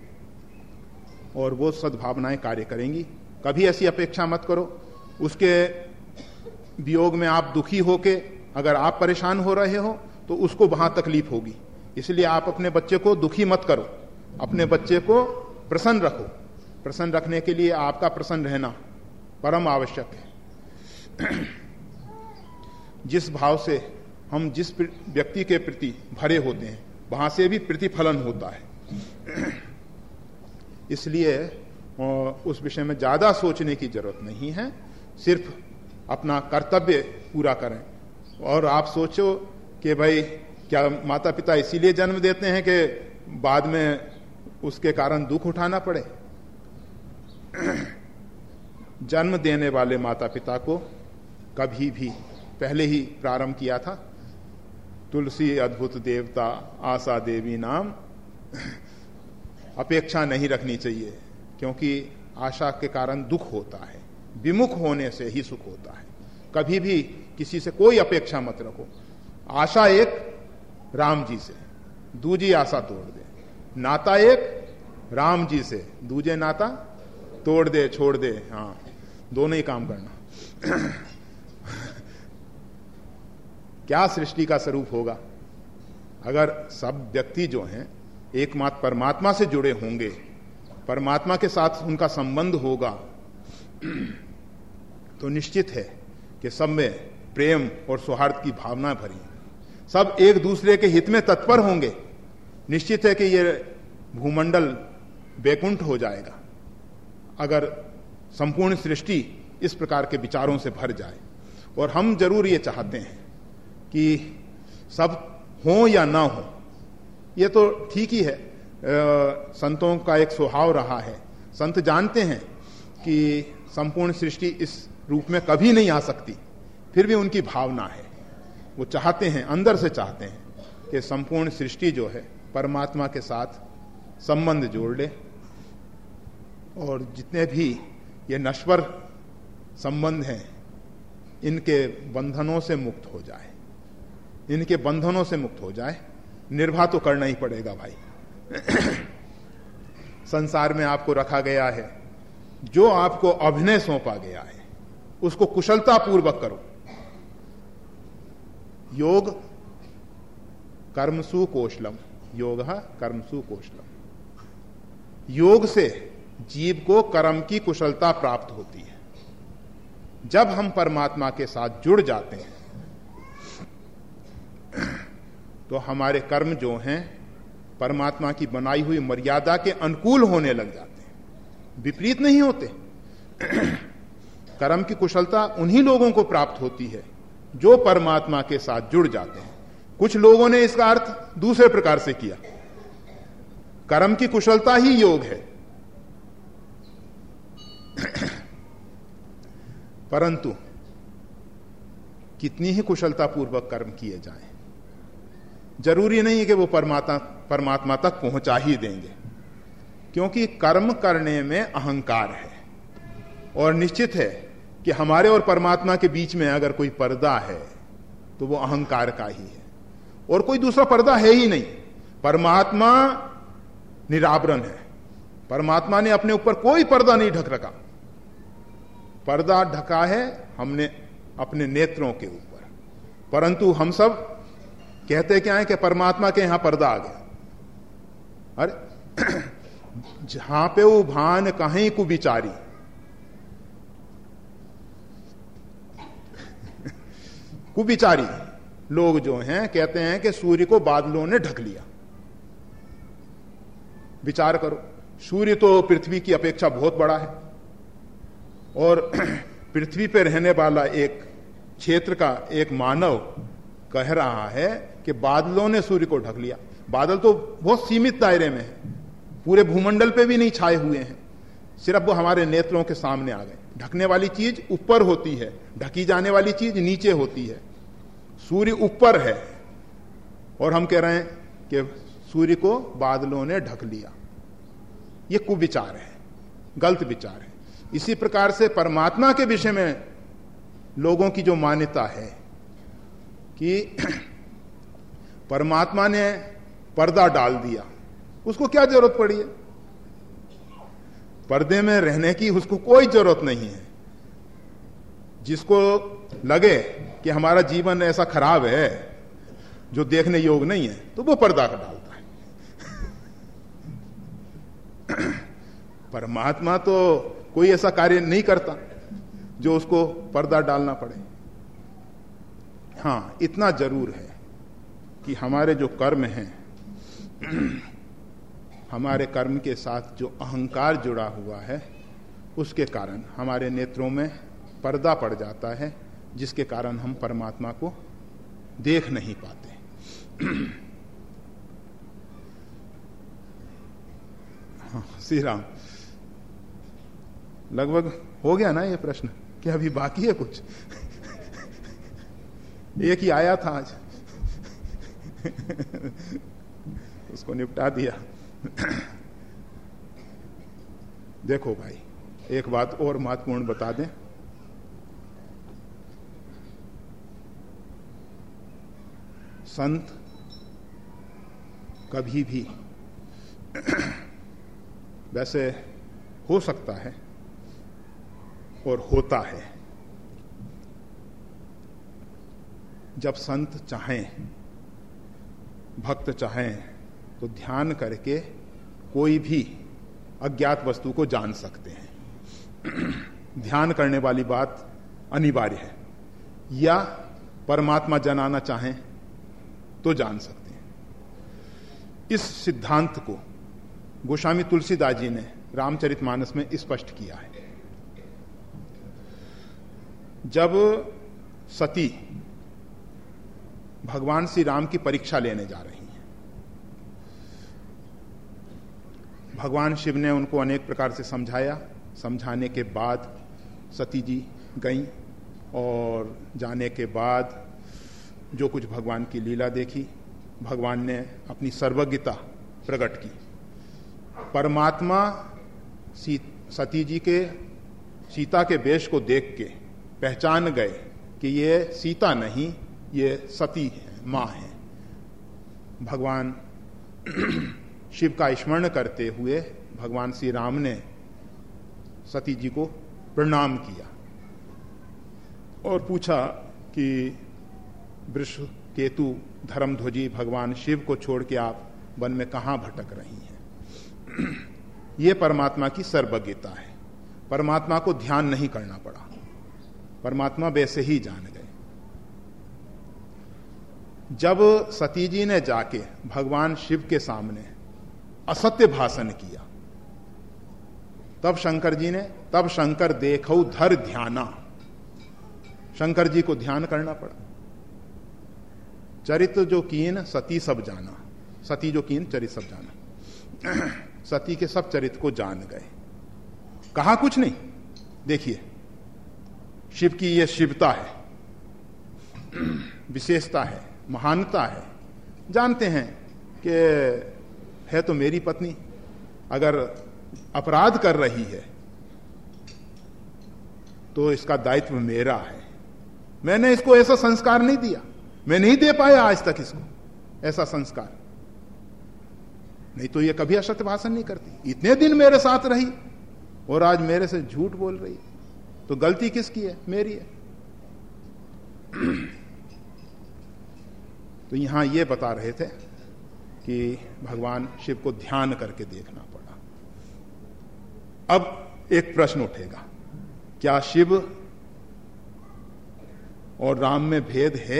और वो सद्भावनाएं कार्य करेंगी। कभी ऐसी अपेक्षा मत करो, उसके वियोग में आप दुखी होके अगर आप परेशान हो रहे हो तो उसको वहां तकलीफ होगी। इसलिए आप अपने बच्चे को दुखी मत करो, अपने बच्चे को प्रसन्न रखो। प्रसन्न रखने के लिए आपका प्रसन्न रहना परम आवश्यक है। जिस भाव से हम जिस व्यक्ति के प्रति भरे होते हैं, वहां से भी प्रतिफलन होता है। इसलिए उस विषय में ज्यादा सोचने की जरूरत नहीं है, सिर्फ अपना कर्तव्य पूरा करें। और आप सोचो कि भाई क्या माता पिता इसीलिए जन्म देते हैं कि बाद में उसके कारण दुख उठाना पड़े? जन्म देने वाले माता पिता को कभी भी पहले ही प्रारंभ किया था, तुलसी अद्भुत देवता आशा देवी नाम, अपेक्षा नहीं रखनी चाहिए, क्योंकि आशा के कारण दुख होता है, विमुख होने से ही सुख होता है। कभी भी किसी से कोई अपेक्षा मत रखो। आशा एक राम जी से, दूजी आशा तोड़ दे। नाता एक राम जी से, दूजे नाता तोड़ दे, छोड़ दे। हाँ, दोनों ही काम करना। क्या सृष्टि का स्वरूप होगा अगर सब व्यक्ति जो हैं एकमात्र परमात्मा से जुड़े होंगे, परमात्मा के साथ उनका संबंध होगा, तो निश्चित है कि सब में प्रेम और सौहार्द की भावना भरी, सब एक दूसरे के हित में तत्पर होंगे। निश्चित है कि ये भूमंडल वैकुंठ हो जाएगा अगर संपूर्ण सृष्टि इस प्रकार के विचारों से भर जाए। और हम जरूर ये चाहते हैं कि सब हो या ना हो, ये तो ठीक ही है, संतों का एक स्वभाव रहा है। संत जानते हैं कि संपूर्ण सृष्टि इस रूप में कभी नहीं आ सकती, फिर भी उनकी भावना है, वो चाहते हैं, अंदर से चाहते हैं कि संपूर्ण सृष्टि जो है परमात्मा के साथ संबंध जोड़ ले, और जितने भी ये नश्वर संबंध हैं इनके बंधनों से मुक्त हो जाए, इनके बंधनों से मुक्त हो जाए। निर्वाह तो करना ही पड़ेगा भाई। संसार में आपको रखा गया है, जो आपको अभिनय सौंपा गया है उसको कुशलता पूर्वक करो। योग कर्मसु कौशलम, योग कर्मसु कौशलम। योग से जीव को कर्म की कुशलता प्राप्त होती है। जब हम परमात्मा के साथ जुड़ जाते हैं तो हमारे कर्म जो हैं परमात्मा की बनाई हुई मर्यादा के अनुकूल होने लग जाते हैं, विपरीत नहीं होते। कर्म की कुशलता उन्हीं लोगों को प्राप्त होती है जो परमात्मा के साथ जुड़ जाते हैं। कुछ लोगों ने इसका अर्थ दूसरे प्रकार से किया, कर्म की कुशलता ही योग है। परंतु कितनी ही कुशलता पूर्वक कर्म किए जाएं, जरूरी नहीं है कि वो परमात्मा तक पहुंचा ही देंगे, क्योंकि कर्म करने में अहंकार है। और निश्चित है कि हमारे और परमात्मा के बीच में अगर कोई पर्दा है तो वो अहंकार का ही है, और कोई दूसरा पर्दा है ही नहीं। परमात्मा निरावरण है, परमात्मा ने अपने ऊपर कोई पर्दा नहीं ढक रखा। पर्दा ढका है हमने अपने नेत्रों के ऊपर, परंतु हम सब कहते क्या है कि परमात्मा के यहां पर्दा आ गया। अरे जहां पे वो भान कहीं को विचारी, कुविचारी लोग जो हैं कहते हैं कि सूर्य को बादलों ने ढक लिया। विचार करो, सूर्य तो पृथ्वी की अपेक्षा बहुत बड़ा है, और पृथ्वी पर रहने वाला एक क्षेत्र का एक मानव कह रहा है कि बादलों ने सूर्य को ढक लिया। बादल तो बहुत सीमित दायरे में है, पूरे भूमंडल पे भी नहीं छाए हुए हैं, सिर्फ वो हमारे नेत्रों के सामने आ गए। ढकने वाली चीज ऊपर होती है, ढकी जाने वाली चीज नीचे होती है। सूर्य ऊपर है और हम कह रहे हैं कि सूर्य को बादलों ने ढक लिया। ये कुविचार है, गलत विचार है। इसी प्रकार से परमात्मा के विषय में लोगों की जो मान्यता है कि परमात्मा ने पर्दा डाल दिया, उसको क्या जरूरत पड़ी है? पर्दे में रहने की उसको कोई जरूरत नहीं है। जिसको लगे कि हमारा जीवन ऐसा खराब है जो देखने योग्य नहीं है, तो वो पर्दा का डालता है। परमात्मा तो कोई ऐसा कार्य नहीं करता जो उसको पर्दा डालना पड़े। हां, इतना जरूर है कि हमारे जो कर्म हैं, हमारे कर्म के साथ जो अहंकार जुड़ा हुआ है, उसके कारण हमारे नेत्रों में पर्दा पड़ जाता है, जिसके कारण हम परमात्मा को देख नहीं पाते। श्री राम, लगभग हो गया ना ये प्रश्न, कि अभी बाकी है कुछ? एक ही आया था आज, उसको निपटा दिया। देखो भाई, एक बात और महत्वपूर्ण बता दें। संत कभी भी, वैसे हो सकता है और होता है, जब संत चाहें, भक्त चाहें, तो ध्यान करके कोई भी अज्ञात वस्तु को जान सकते हैं। ध्यान करने वाली बात अनिवार्य है। या परमात्मा जनाना चाहें तो जान सकते हैं। इस सिद्धांत को गोस्वामी तुलसीदास जी ने रामचरितमानस में स्पष्ट किया है। जब सती भगवान श्री राम की परीक्षा लेने जा रही हैं, भगवान शिव ने उनको अनेक प्रकार से समझाया। समझाने के बाद सती जी गईं और जाने के बाद जो कुछ भगवान की लीला देखी, भगवान ने अपनी सर्वज्ञता प्रकट की। परमात्मा सती जी के सीता के वेश को देख के पहचान गए कि ये सीता नहीं, ये सती है, मां है। भगवान शिव का स्मरण करते हुए भगवान श्री राम ने सती जी को प्रणाम किया और पूछा कि वृष केतु धर्मध्वजी भगवान शिव को छोड़ के आप वन में कहां भटक रही हैं? यह परमात्मा की सर्वज्ञता है। परमात्मा को ध्यान नहीं करना पड़ा, परमात्मा वैसे ही जान गए। जब सती जी ने जाके भगवान शिव के सामने असत्य भाषण किया, तब शंकर देखो धर ध्याना, शंकर जी को ध्यान करना पड़ा। चरित्र जो कीन सती सब जाना, सती जो कीन चरित्र सब जाना। सती के सब चरित्र को जान गए। कहा कुछ नहीं। देखिए, शिव की यह शिवता है, विशेषता है, महानता है। जानते हैं कि है तो मेरी पत्नी, अगर अपराध कर रही है तो इसका दायित्व मेरा है। मैंने इसको ऐसा संस्कार नहीं दिया, मैं नहीं दे पाया आज तक इसको ऐसा संस्कार, नहीं तो ये कभी असत्य भाषण नहीं करती। इतने दिन मेरे साथ रही और आज मेरे से झूठ बोल रही, तो गलती किसकी है? मेरी है। तो यहां ये बता रहे थे कि भगवान शिव को ध्यान करके देखना पड़ा। अब एक प्रश्न उठेगा, क्या शिव और राम में भेद है?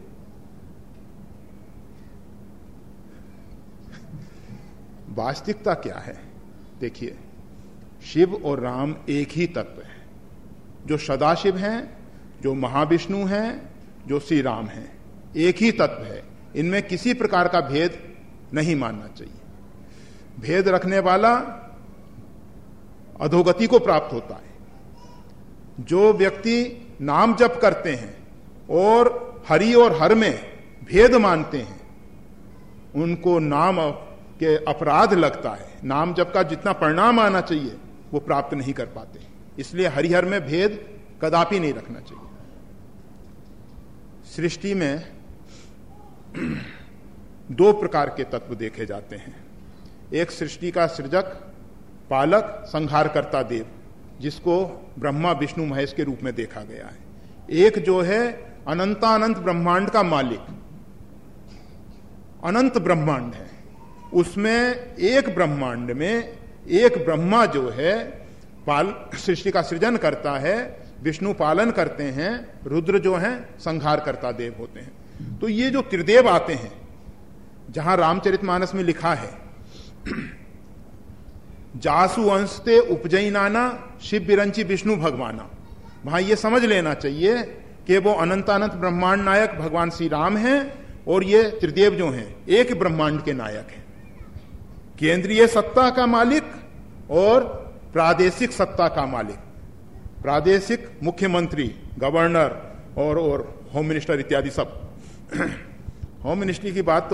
वास्तविकता क्या है? देखिए, शिव और राम एक ही तत्व है। जो सदाशिव हैं, जो महाविष्णु हैं, जो श्री राम हैं, एक ही तत्व है। इनमें किसी प्रकार का भेद नहीं मानना चाहिए। भेद रखने वाला अधोगति को प्राप्त होता है। जो व्यक्ति नाम जप करते हैं और हरि और हर में भेद मानते हैं, उनको नाम के अपराध लगता है। नाम जप का जितना परिणाम आना चाहिए वो प्राप्त नहीं कर पाते। इसलिए हरिहर में भेद कदापि नहीं रखना चाहिए। सृष्टि में दो प्रकार के तत्व देखे जाते हैं। एक सृष्टि का सृजक, पालक, संहारकर्ता देव, जिसको ब्रह्मा विष्णु महेश के रूप में देखा गया है। एक जो है अनंतानंत ब्रह्मांड का मालिक, अनंत ब्रह्मांड है, उसमें एक ब्रह्मांड में एक ब्रह्मा जो है सृष्टि का सृजन करता है, विष्णु पालन करते हैं, रुद्र जो हैं संहार करता देव होते हैं। तो ये जो त्रिदेव आते हैं, जहां रामचरितमानस में लिखा है जासु अंशते उपजई नाना शिव बिरंची विष्णु भगवाना, वहां ये समझ लेना चाहिए कि वो अनंतानंत ब्रह्मांड नायक भगवान श्री राम हैं और ये त्रिदेव जो हैं एक ब्रह्मांड के नायक हैं। केंद्रीय सत्ता का मालिक और प्रादेशिक सत्ता का मालिक। प्रादेशिक मुख्यमंत्री, गवर्नर और होम मिनिस्टर इत्यादि सब। होम मिनिस्ट्री की बात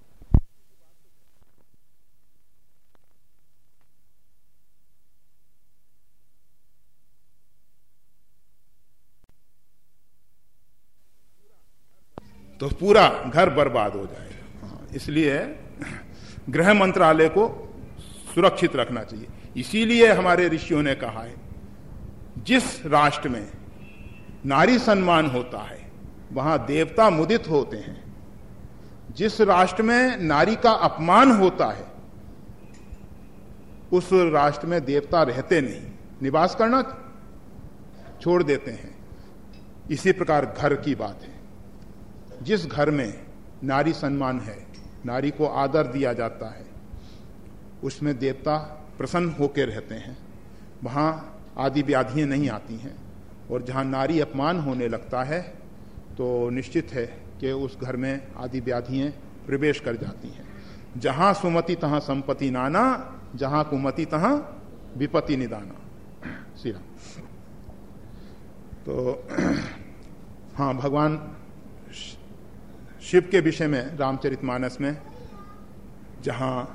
तो पूरा घर बर्बाद हो जाएगा। इसलिए गृह मंत्रालय को सुरक्षित रखना चाहिए। इसीलिए हमारे ऋषियों ने कहा है, जिस राष्ट्र में नारी सम्मान होता है वहां देवता मुदित होते हैं। जिस राष्ट्र में नारी का अपमान होता है उस राष्ट्र में देवता रहते नहीं, निवास करना छोड़ देते हैं। इसी प्रकार घर की बात है। जिस घर में नारी सम्मान है, नारी को आदर दिया जाता है, उसमें देवता प्रसन्न होकर रहते हैं। वहां आदि व्याधियां नहीं आती हैं। और जहां नारी अपमान होने लगता है तो निश्चित है कि उस घर में आदि व्याधियां प्रवेश कर जाती हैं। जहां सुमति तहां संपत्ति नाना, जहां कुमति तहां विपत्ति निदाना। श्री राम। तो हाँ, भगवान शिव के विषय में रामचरितमानस में जहां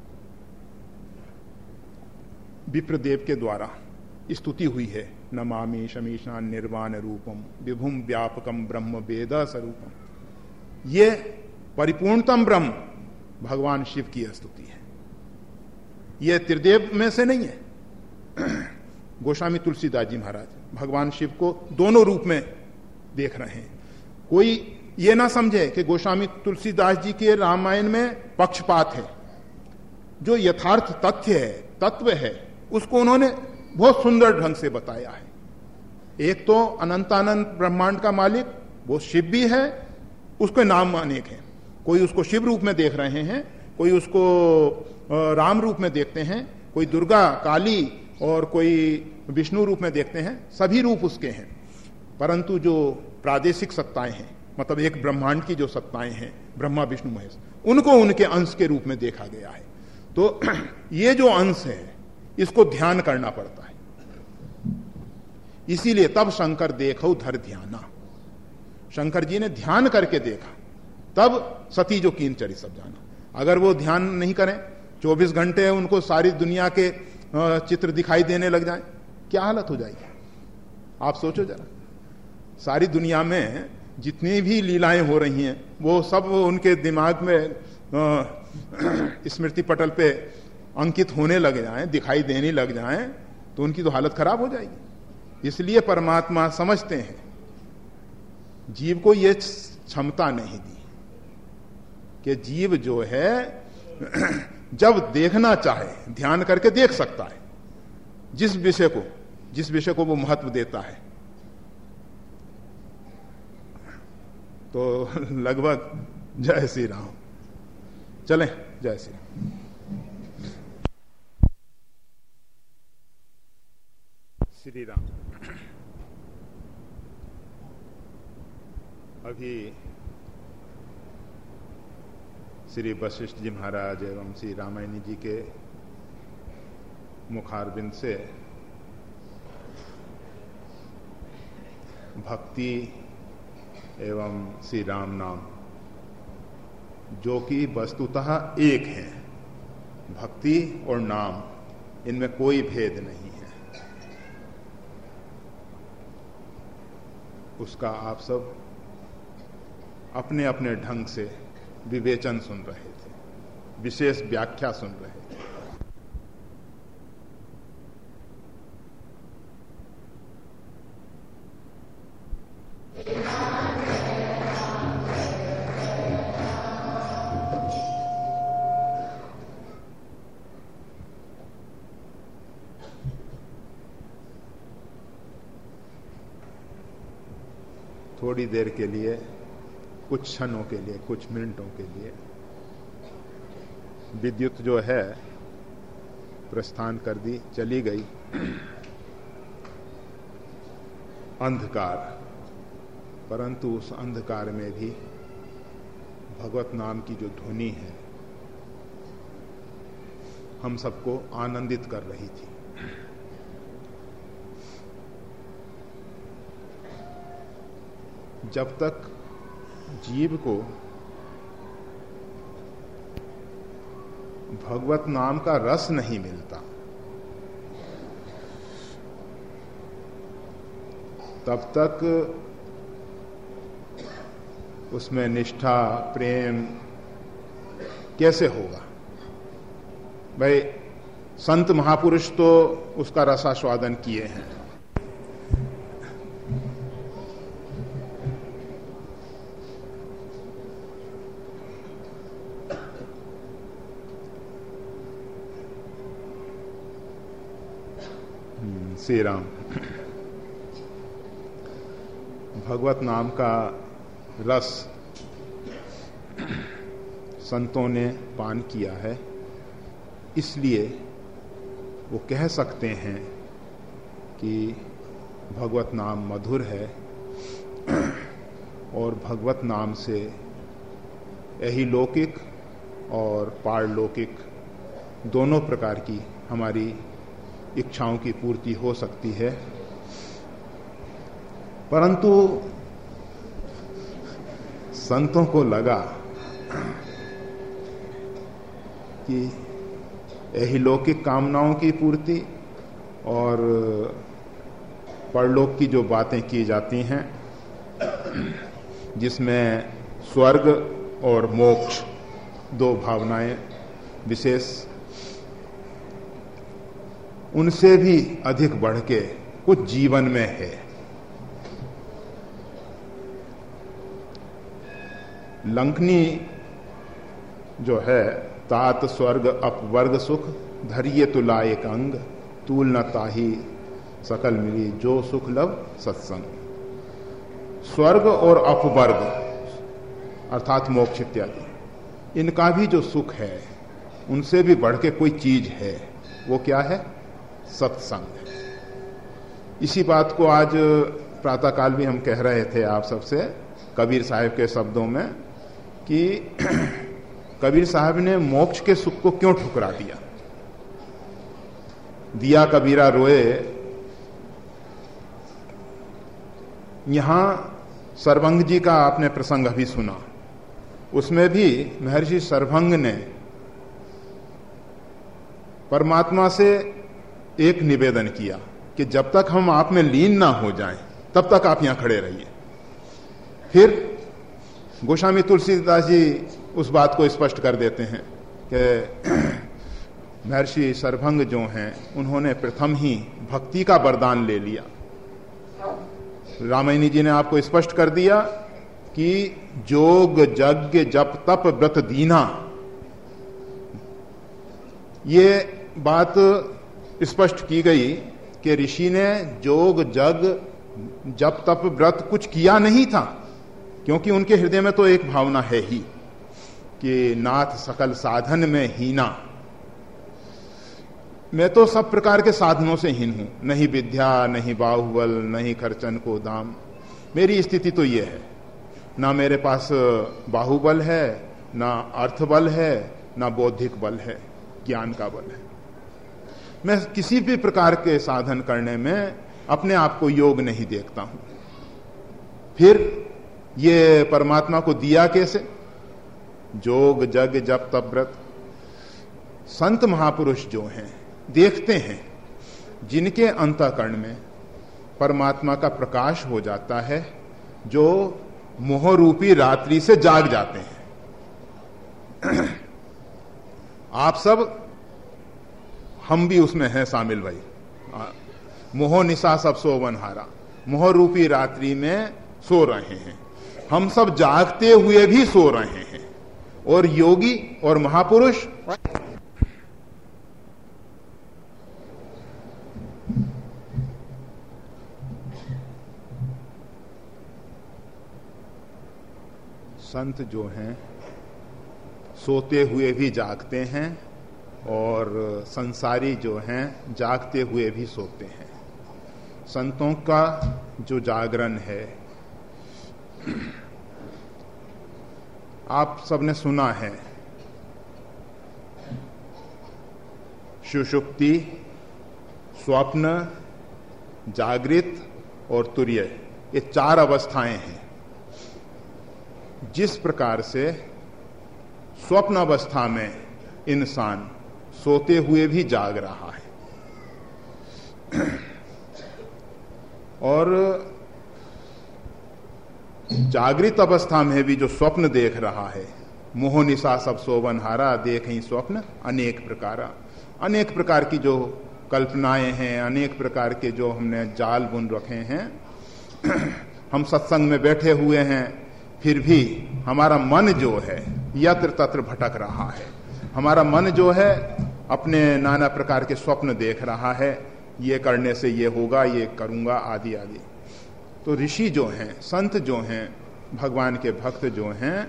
विप्रदेव के द्वारा स्तुति हुई है, नमामि शमीशान निर्वाण रूपम विभुम व्यापकम ब्रह्म वेद स्वरूपम, ये परिपूर्णतम ब्रह्म भगवान शिव की स्तुति है। ये त्रिदेव में से नहीं है। गोस्वामी तुलसीदास जी महाराज भगवान शिव को दोनों रूप में देख रहे हैं। कोई ये ना समझे कि गोस्वामी तुलसीदास जी के रामायण में पक्षपात है। जो यथार्थ तथ्य है, तत्व है, उसको उन्होंने बहुत सुंदर ढंग से बताया है। एक तो अनंतानंत ब्रह्मांड का मालिक वो शिव भी है, उसके नाम अनेक हैं। कोई उसको शिव रूप में देख रहे हैं, कोई उसको राम रूप में देखते हैं, कोई दुर्गा काली और कोई विष्णु रूप में देखते हैं। सभी रूप उसके हैं, परंतु जो प्रादेशिक सत्ताएं हैं, मतलब एक ब्रह्मांड की जो सत्ताएं हैं, ब्रह्मा विष्णु महेश, उनको उनके अंश के रूप में देखा गया है। तो ये जो अंश है इसको ध्यान करना पड़ता है। इसीलिए तब शंकर देखो धर ध्याना, शंकर जी ने ध्यान करके देखा, तब सती जो कीनचरी सब जाना। अगर वो ध्यान नहीं करें, 24 घंटे उनको सारी दुनिया के चित्र दिखाई देने लग जाए, क्या हालत हो जाएगी आप सोचो जरा। सारी दुनिया में जितनी भी लीलाएं हो रही हैं वो सब उनके दिमाग में स्मृति पटल पे अंकित होने लग जाएं, दिखाई देने लग जाएं, तो उनकी तो हालत खराब हो जाएगी। इसलिए परमात्मा समझते हैं जीव को ये क्षमता नहीं दी कि जीव जो है जब देखना चाहे ध्यान करके देख सकता है, जिस विषय को वो महत्व देता है। तो लगभग जय श्री राम। चलें, जय श्री राम। श्री राम। अभी श्री वशिष्ठ जी महाराज एवं श्री रामायणी जी के मुखारबिंद से भक्ति एवं श्री राम नाम जो कि वस्तुतः एक है, भक्ति और नाम इनमें कोई भेद नहीं है, उसका आप सब अपने अपने ढंग से विवेचन सुन रहे थे, विशेष व्याख्या सुन रहे थे। थोड़ी देर के लिए, कुछ क्षणों के लिए, कुछ मिनटों के लिए विद्युत जो है प्रस्थान कर दी, चली गई। अंधकार, परंतु उस अंधकार में भी भगवत नाम की जो ध्वनि है हम सबको आनंदित कर रही थी। जब तक जीव को भगवत नाम का रस नहीं मिलता तब तक उसमें निष्ठा, प्रेम कैसे होगा? भाई संत महापुरुष तो उसका रसास्वादन किए हैं, श्री राम। भगवत नाम का रस संतों ने पान किया है, इसलिए वो कह सकते हैं कि भगवत नाम मधुर है और भगवत नाम से यही लौकिक और पारलौकिक दोनों प्रकार की हमारी इच्छाओं की पूर्ति हो सकती है। परंतु संतों को लगा कि यही लौकिक कामनाओं की पूर्ति और परलोक की जो बातें की जाती हैं, जिसमें स्वर्ग और मोक्ष दो भावनाएं विशेष, उनसे भी अधिक बढ़ के कुछ जीवन में है। लंकनी जो है, तात स्वर्ग अपवर्ग सुख धरिये तुला एक अंग, तूल न ताही सकल मिली जो सुख लव सत्संग। स्वर्ग और अपवर्ग अर्थात मोक्ष इत्यादि, इनका भी जो सुख है उनसे भी बढ़ के कोई चीज है, वो क्या है? सत्संग। इसी बात को आज प्रातःकाल भी हम कह रहे थे आप सबसे, कबीर साहब के शब्दों में, कि कबीर साहब ने मोक्ष के सुख को क्यों ठुकरा दिया। दिया कबीरा रोए, यहां सर्वंग जी का आपने प्रसंग अभी सुना, उसमें भी महर्षि सर्वंग ने परमात्मा से एक निवेदन किया कि जब तक हम आप में लीन ना हो जाएं तब तक आप यहां खड़े रहिए। फिर गोस्वामी तुलसीदास जी उस बात को स्पष्ट कर देते हैं कि महर्षि सर्वंग जो हैं उन्होंने प्रथम ही भक्ति का वरदान ले लिया। रामायणी जी ने आपको स्पष्ट कर दिया कि जोग यज्ञ जप तप व्रत दीना, ये बात स्पष्ट की गई कि ऋषि ने जोग जग जप तप व्रत कुछ किया नहीं था, क्योंकि उनके हृदय में तो एक भावना है ही कि नाथ सकल साधन में हीना, मैं तो सब प्रकार के साधनों से हीन हूं, नहीं विद्या, नहीं बाहुबल, नहीं खर्चन को दाम। मेरी स्थिति तो ये है, ना मेरे पास बाहुबल है ना अर्थ बल है, ना बौद्धिक बल है, ज्ञान का बल है। मैं किसी भी प्रकार के साधन करने में अपने आप को योग नहीं देखता हूं। फिर ये परमात्मा को दिया कैसे? जोग जग जप तप व्रत। संत महापुरुष जो हैं देखते हैं, जिनके अंतःकरण में परमात्मा का प्रकाश हो जाता है, जो मोह रूपी रात्रि से जाग जाते हैं। आप सब, हम भी उसमें हैं शामिल भाई। मोह निशा सब सोवन हारा, मोह रूपी रात्रि में सो रहे हैं। हम सब जागते हुए भी सो रहे हैं। और योगी और महापुरुष संत जो हैं सोते हुए भी जागते हैं, और संसारी जो हैं जागते हुए भी सोते हैं। संतों का जो जागरण है, आप सबने सुना है, सुषुप्ति, स्वप्न, जागृत और तुर्य, ये 4 अवस्थाएं हैं। जिस प्रकार से स्वप्न अवस्था में इंसान सोते हुए भी जाग रहा है, और जागृत अवस्था में भी जो स्वप्न देख रहा है, मोह निशा सब सोवन हारा, देख ही स्वप्न अनेक प्रकार की जो कल्पनाएं हैं, अनेक प्रकार के जो हमने जाल बुन रखे हैं। हम सत्संग में बैठे हुए हैं, फिर भी हमारा मन जो है यत्र तत्र भटक रहा है। हमारा मन जो है अपने नाना प्रकार के स्वप्न देख रहा है, ये करने से ये होगा, ये करूंगा, आदि आदि। तो ऋषि जो हैं, संत जो हैं, भगवान के भक्त जो हैं,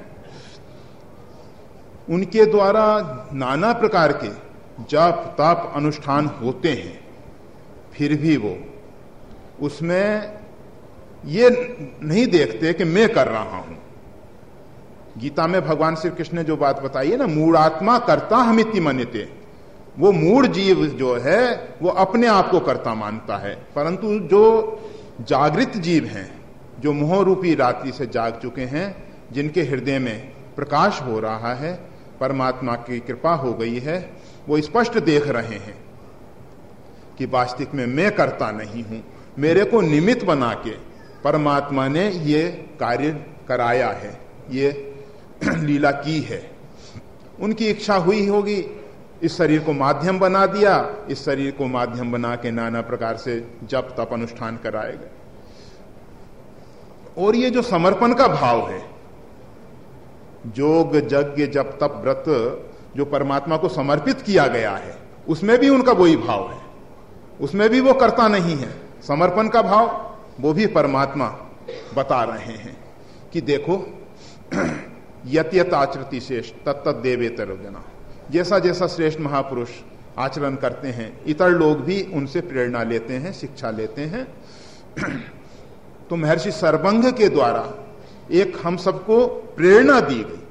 उनके द्वारा नाना प्रकार के जप तप अनुष्ठान होते हैं, फिर भी वो उसमें ये नहीं देखते कि मैं कर रहा हूं। गीता में भगवान श्री कृष्ण ने जो बात बताई है ना, मूढ़ात्मा कर्ता हमिति मन्यते, वो मूढ़ जीव जो है वो अपने आप को कर्ता मानता है। परंतु जो जागृत जीव हैं, जो मोह रूपी रात्रि से जाग चुके हैं, जिनके हृदय में प्रकाश हो रहा है, परमात्मा की कृपा हो गई है, वो स्पष्ट देख रहे हैं कि वास्तविक में मैं करता नहीं हूं, मेरे को निमित्त बना के परमात्मा ने ये कार्य कराया है, ये लीला की है। उनकी इच्छा हुई होगी, इस शरीर को माध्यम बना दिया, इस शरीर को माध्यम बना के नाना प्रकार से जप तप अनुष्ठान कराए गए। और ये जो समर्पण का भाव है, जोग यज्ञ जप तप व्रत जो परमात्मा को समर्पित किया गया है, उसमें भी उनका वही भाव है, उसमें भी वो करता नहीं है। समर्पण का भाव वो भी परमात्मा बता रहे हैं कि देखो, यत यत आचरति श्रेष्ठ तत्त देवेतर जना। जैसा जैसा श्रेष्ठ महापुरुष आचरण करते हैं, इतर लोग भी उनसे प्रेरणा लेते हैं, शिक्षा लेते हैं। तो महर्षि सर्वंग के द्वारा एक हम सबको प्रेरणा दी गई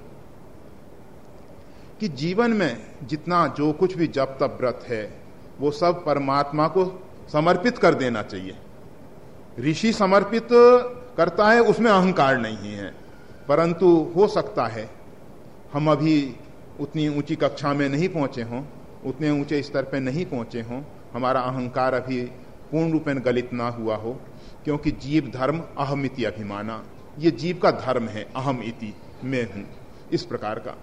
कि जीवन में जितना जो कुछ भी जप तप व्रत है, वो सब परमात्मा को समर्पित कर देना चाहिए। ऋषि समर्पित करता है, उसमें अहंकार नहीं है, परंतु हो सकता है हम अभी उतनी ऊंची कक्षा में नहीं पहुंचे हों, उतने ऊंचे स्तर पे नहीं पहुंचे हों, हमारा अहंकार अभी पूर्ण रूपेण गलित ना हुआ हो, क्योंकि जीव धर्म अहमिति अभिमाना, ये जीव का धर्म है, अहम इति, मैं हूं, इस प्रकार का।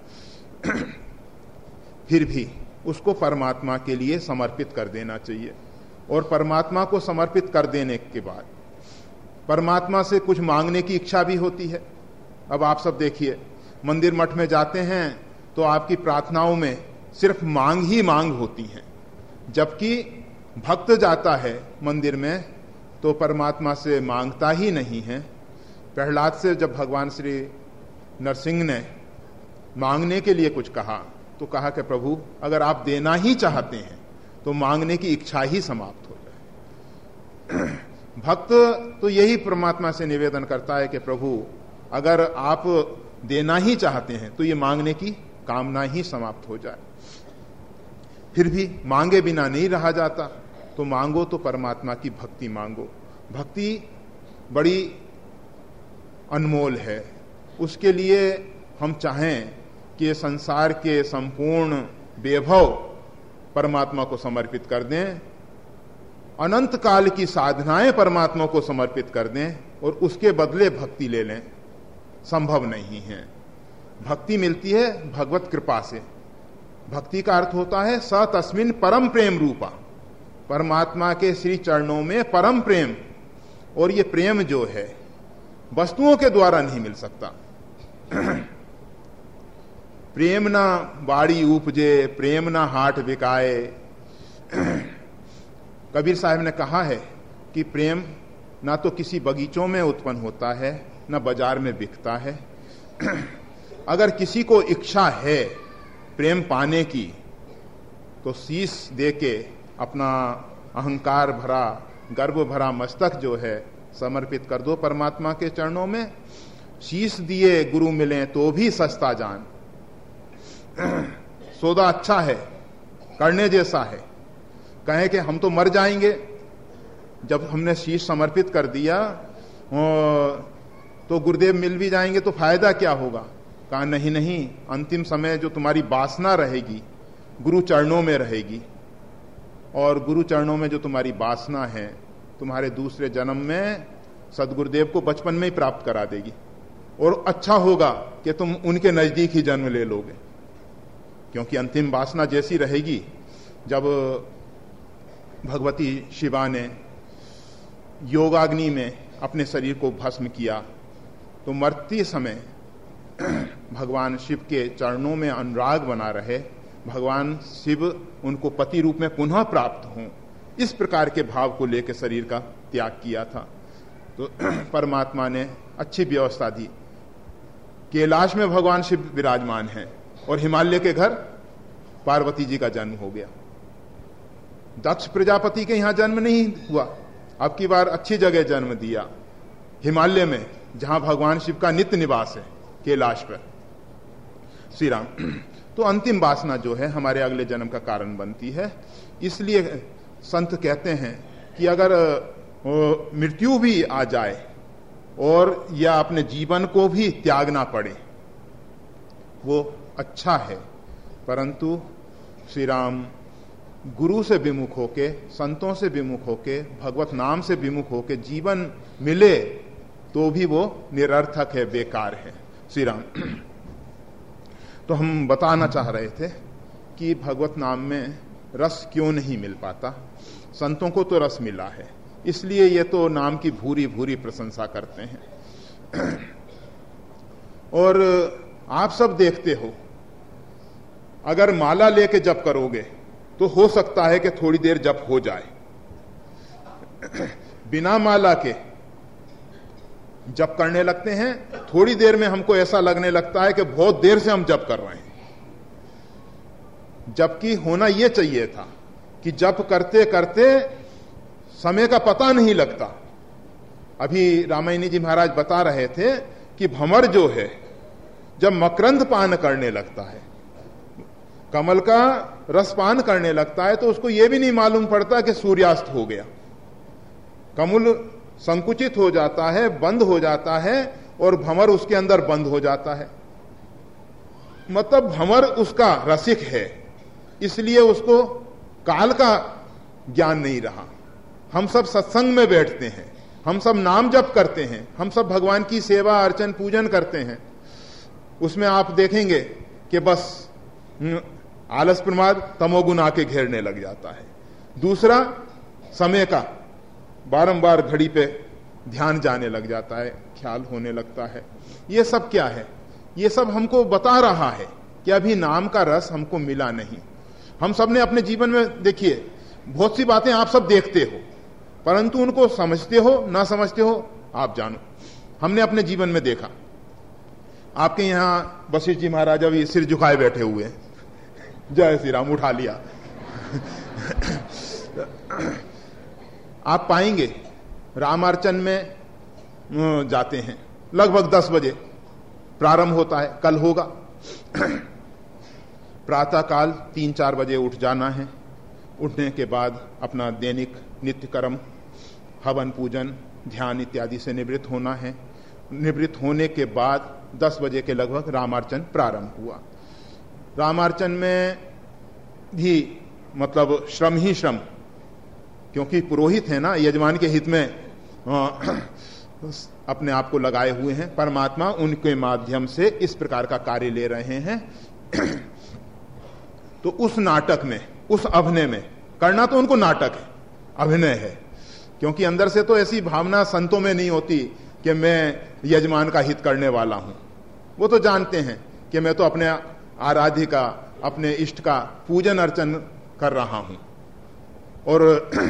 फिर भी उसको परमात्मा के लिए समर्पित कर देना चाहिए। और परमात्मा को समर्पित कर देने के बाद परमात्मा से कुछ मांगने की इच्छा भी होती है। अब आप सब देखिए, मंदिर मठ में जाते हैं तो आपकी प्रार्थनाओं में सिर्फ मांग ही मांग होती है, जबकि भक्त जाता है मंदिर में तो परमात्मा से मांगता ही नहीं है। प्रहलाद से जब भगवान श्री नरसिंह ने मांगने के लिए कुछ कहा तो कहा कि प्रभु, अगर आप देना ही चाहते हैं तो मांगने की इच्छा ही समाप्त हो जाए। भक्त तो यही परमात्मा से निवेदन करता है कि प्रभु, अगर आप देना ही चाहते हैं तो ये मांगने की कामना ही समाप्त हो जाए। फिर भी मांगे बिना नहीं रहा जाता, तो मांगो तो परमात्मा की भक्ति मांगो। भक्ति बड़ी अनमोल है। उसके लिए हम चाहें कि संसार के संपूर्ण वैभव परमात्मा को समर्पित कर दें, अनंत काल की साधनाएं परमात्मा को समर्पित कर दें और उसके बदले भक्ति ले लें, संभव नहीं है। भक्ति मिलती है भगवत कृपा से। भक्ति का अर्थ होता है स तस्मिन् परम प्रेम रूपा, परमात्मा के श्री चरणों में परम प्रेम। और ये प्रेम जो है वस्तुओं के द्वारा नहीं मिल सकता। प्रेम ना बाड़ी उपजे, प्रेम ना हाट बिकाए। कबीर साहब ने कहा है कि प्रेम ना तो किसी बगीचों में उत्पन्न होता है, ना बाजार में बिकता है। अगर किसी को इच्छा है प्रेम पाने की, तो शीश दे के अपना अहंकार भरा, गर्व भरा मस्तक जो है समर्पित कर दो परमात्मा के चरणों में। शीश दिए गुरु मिले तो भी सस्ता जान। सौदा अच्छा है, करने जैसा है। कहें कि हम तो मर जाएंगे, जब हमने शीश समर्पित कर दिया तो गुरुदेव मिल भी जाएंगे तो फायदा क्या होगा। कहा नहीं नहीं, अंतिम समय जो तुम्हारी वासना रहेगी गुरु चरणों में रहेगी, और गुरु चरणों में जो तुम्हारी वासना है तुम्हारे दूसरे जन्म में सदगुरुदेव को बचपन में ही प्राप्त करा देगी। और अच्छा होगा कि तुम उनके नजदीक ही जन्म ले लोगे, क्योंकि अंतिम वासना जैसी रहेगी। जब भगवती शिवा ने योगाग्नि में अपने शरीर को भस्म किया, तो मरते समय भगवान शिव के चरणों में अनुराग बना रहे, भगवान शिव उनको पति रूप में पुनः प्राप्त हों, इस प्रकार के भाव को लेकर शरीर का त्याग किया था। तो परमात्मा ने अच्छी व्यवस्था दी। कैलाश में भगवान शिव विराजमान हैं और हिमालय के घर पार्वती जी का जन्म हो गया। दक्ष प्रजापति के यहां जन्म नहीं हुआ, अब की बार अच्छी जगह जन्म दिया, हिमालय में, जहां भगवान शिव का नित्य निवास है, कैलाश पर। श्री राम। तो अंतिम वासना जो है हमारे अगले जन्म का कारण बनती है। इसलिए संत कहते हैं कि अगर मृत्यु भी आ जाए और या अपने जीवन को भी त्यागना पड़े, वो अच्छा है, परंतु श्री राम गुरु से विमुख होके, संतों से विमुख होके, भगवत नाम से विमुख होके जीवन मिले तो भी वो निरर्थक है, बेकार है। श्री राम। तो हम बताना चाह रहे थे कि भगवत नाम में रस क्यों नहीं मिल पाता। संतों को तो रस मिला है, इसलिए ये तो नाम की भूरी भूरी प्रशंसा करते हैं। और आप सब देखते हो, अगर माला लेके जप करोगे तो हो सकता है कि थोड़ी देर जप हो जाए। बिना माला के जप करने लगते हैं, थोड़ी देर में हमको ऐसा लगने लगता है कि बहुत देर से हम जप कर रहे हैं। जबकि होना यह चाहिए था कि जप करते करते समय का पता नहीं लगता। अभी रामायणी जी महाराज बता रहे थे कि भंवर जो है जब मकरंद पान करने लगता है, कमल का रस पान करने लगता है, तो उसको यह भी नहीं मालूम पड़ता कि सूर्यास्त हो गया। कमल संकुचित हो जाता है, बंद हो जाता है, और भंवर उसके अंदर बंद हो जाता है। मतलब भंवर उसका रसिक है, इसलिए उसको काल का ज्ञान नहीं रहा। हम सब सत्संग में बैठते हैं, हम सब नाम जप करते हैं, हम सब भगवान की सेवा अर्चन पूजन करते हैं। उसमें आप देखेंगे कि बस आलस प्रमाद तमोगुण आके घेरने लग जाता है। दूसरा, समय का बारंबार घड़ी पे ध्यान जाने लग जाता है, ख्याल होने लगता है। ये सब क्या है? ये सब हमको बता रहा है कि अभी नाम का रस हमको मिला नहीं। हम सब ने अपने जीवन में, देखिए, बहुत सी बातें आप सब देखते हो, परंतु उनको समझते हो ना समझते हो आप जानो। हमने अपने जीवन में देखा, आपके यहां वशिष्ठ जी महाराज अभी सिर झुकाए बैठे हुए हैं, जय श्री राम, उठा लिया। आप पाएंगे रामार्चन में जाते हैं लगभग 10 बजे, प्रारंभ होता है, कल होगा। प्रातः काल 3-4 बजे उठ जाना है। उठने के बाद अपना दैनिक नित्य कर्म, हवन पूजन, ध्यान इत्यादि से निवृत्त होना है। निवृत्त होने के बाद 10 बजे के लगभग रामार्चन प्रारंभ हुआ। रामार्चन में भी मतलब श्रम ही श्रम, क्योंकि पुरोहित है ना, यजमान के हित में अपने आप को लगाए हुए हैं। परमात्मा उनके माध्यम से इस प्रकार का कार्य ले रहे हैं। तो उस नाटक में, उस अभिनय में, करना तो उनको नाटक है, अभिनय है, क्योंकि अंदर से तो ऐसी भावना संतों में नहीं होती कि मैं यजमान का हित करने वाला हूं। वो तो जानते हैं कि मैं तो अपने आराध्य का, अपने इष्ट का पूजन अर्चन कर रहा हूं। और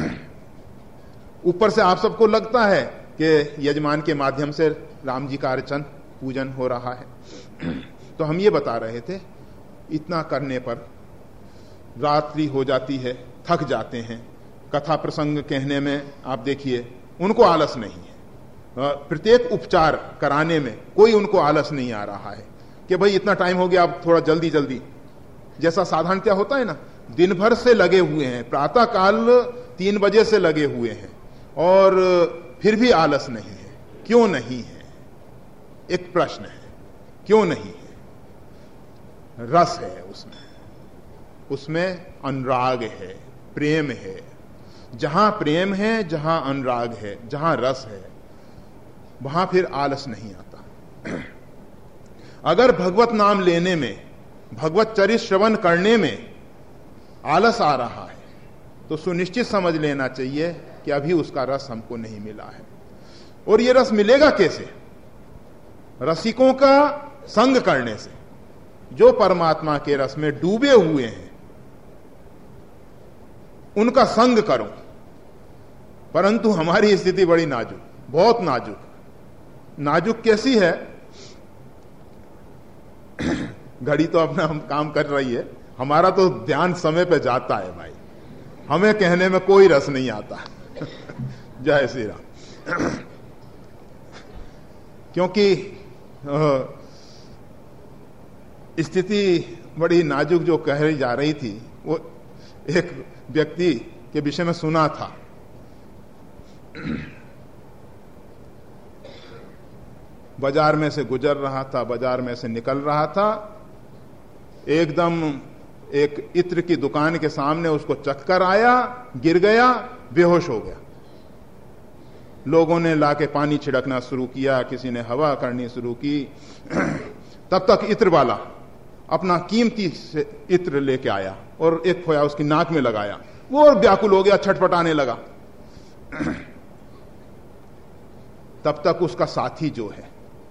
ऊपर से आप सबको लगता है कि यजमान के माध्यम से राम जी का अर्चन पूजन हो रहा है। तो हम ये बता रहे थे, इतना करने पर रात्रि हो जाती है, थक जाते हैं। कथा प्रसंग कहने में आप देखिए उनको आलस नहीं है। प्रत्येक उपचार कराने में कोई उनको आलस नहीं आ रहा है कि भाई इतना टाइम हो गया, अब थोड़ा जल्दी जल्दी, जैसा साधारण क्या होता है ना, दिन भर से लगे हुए हैं, प्रातः काल 3 बजे से लगे हुए हैं और फिर भी आलस नहीं है। क्यों नहीं है? एक प्रश्न है, क्यों नहीं है? रस है उसमें, उसमें अनुराग है, प्रेम है। जहां प्रेम है, जहां अनुराग है, जहां रस है, वहां फिर आलस नहीं आता। अगर भगवत नाम लेने में, भगवत चरित्र श्रवण करने में आलस आ रहा है तो सुनिश्चित समझ लेना चाहिए कि अभी उसका रस हमको नहीं मिला है। और यह रस मिलेगा कैसे? रसिकों का संग करने से। जो परमात्मा के रस में डूबे हुए हैं उनका संग करो। परंतु हमारी स्थिति बड़ी नाजुक, बहुत नाजुक। नाजुक कैसी है? घड़ी तो अपना हम काम कर रही है, हमारा तो ध्यान समय पे जाता है भाई, हमें कहने में कोई रस नहीं आता। जय श्री राम। क्योंकि स्थिति बड़ी नाजुक जो कह जा रही थी, वो एक व्यक्ति के विषय में सुना था। बाजार में से गुजर रहा था, बाजार में से निकल रहा था, एकदम एक इत्र की दुकान के सामने उसको चक्कर आया, गिर गया, बेहोश हो गया। लोगों ने लाके पानी छिड़कना शुरू किया, किसी ने हवा करनी शुरू की। तब तक इत्र वाला अपना कीमती से इत्र लेके आया और एक खोया उसकी नाक में लगाया। वो और व्याकुल हो गया, छटपटाने लगा। तब तक उसका साथी जो है,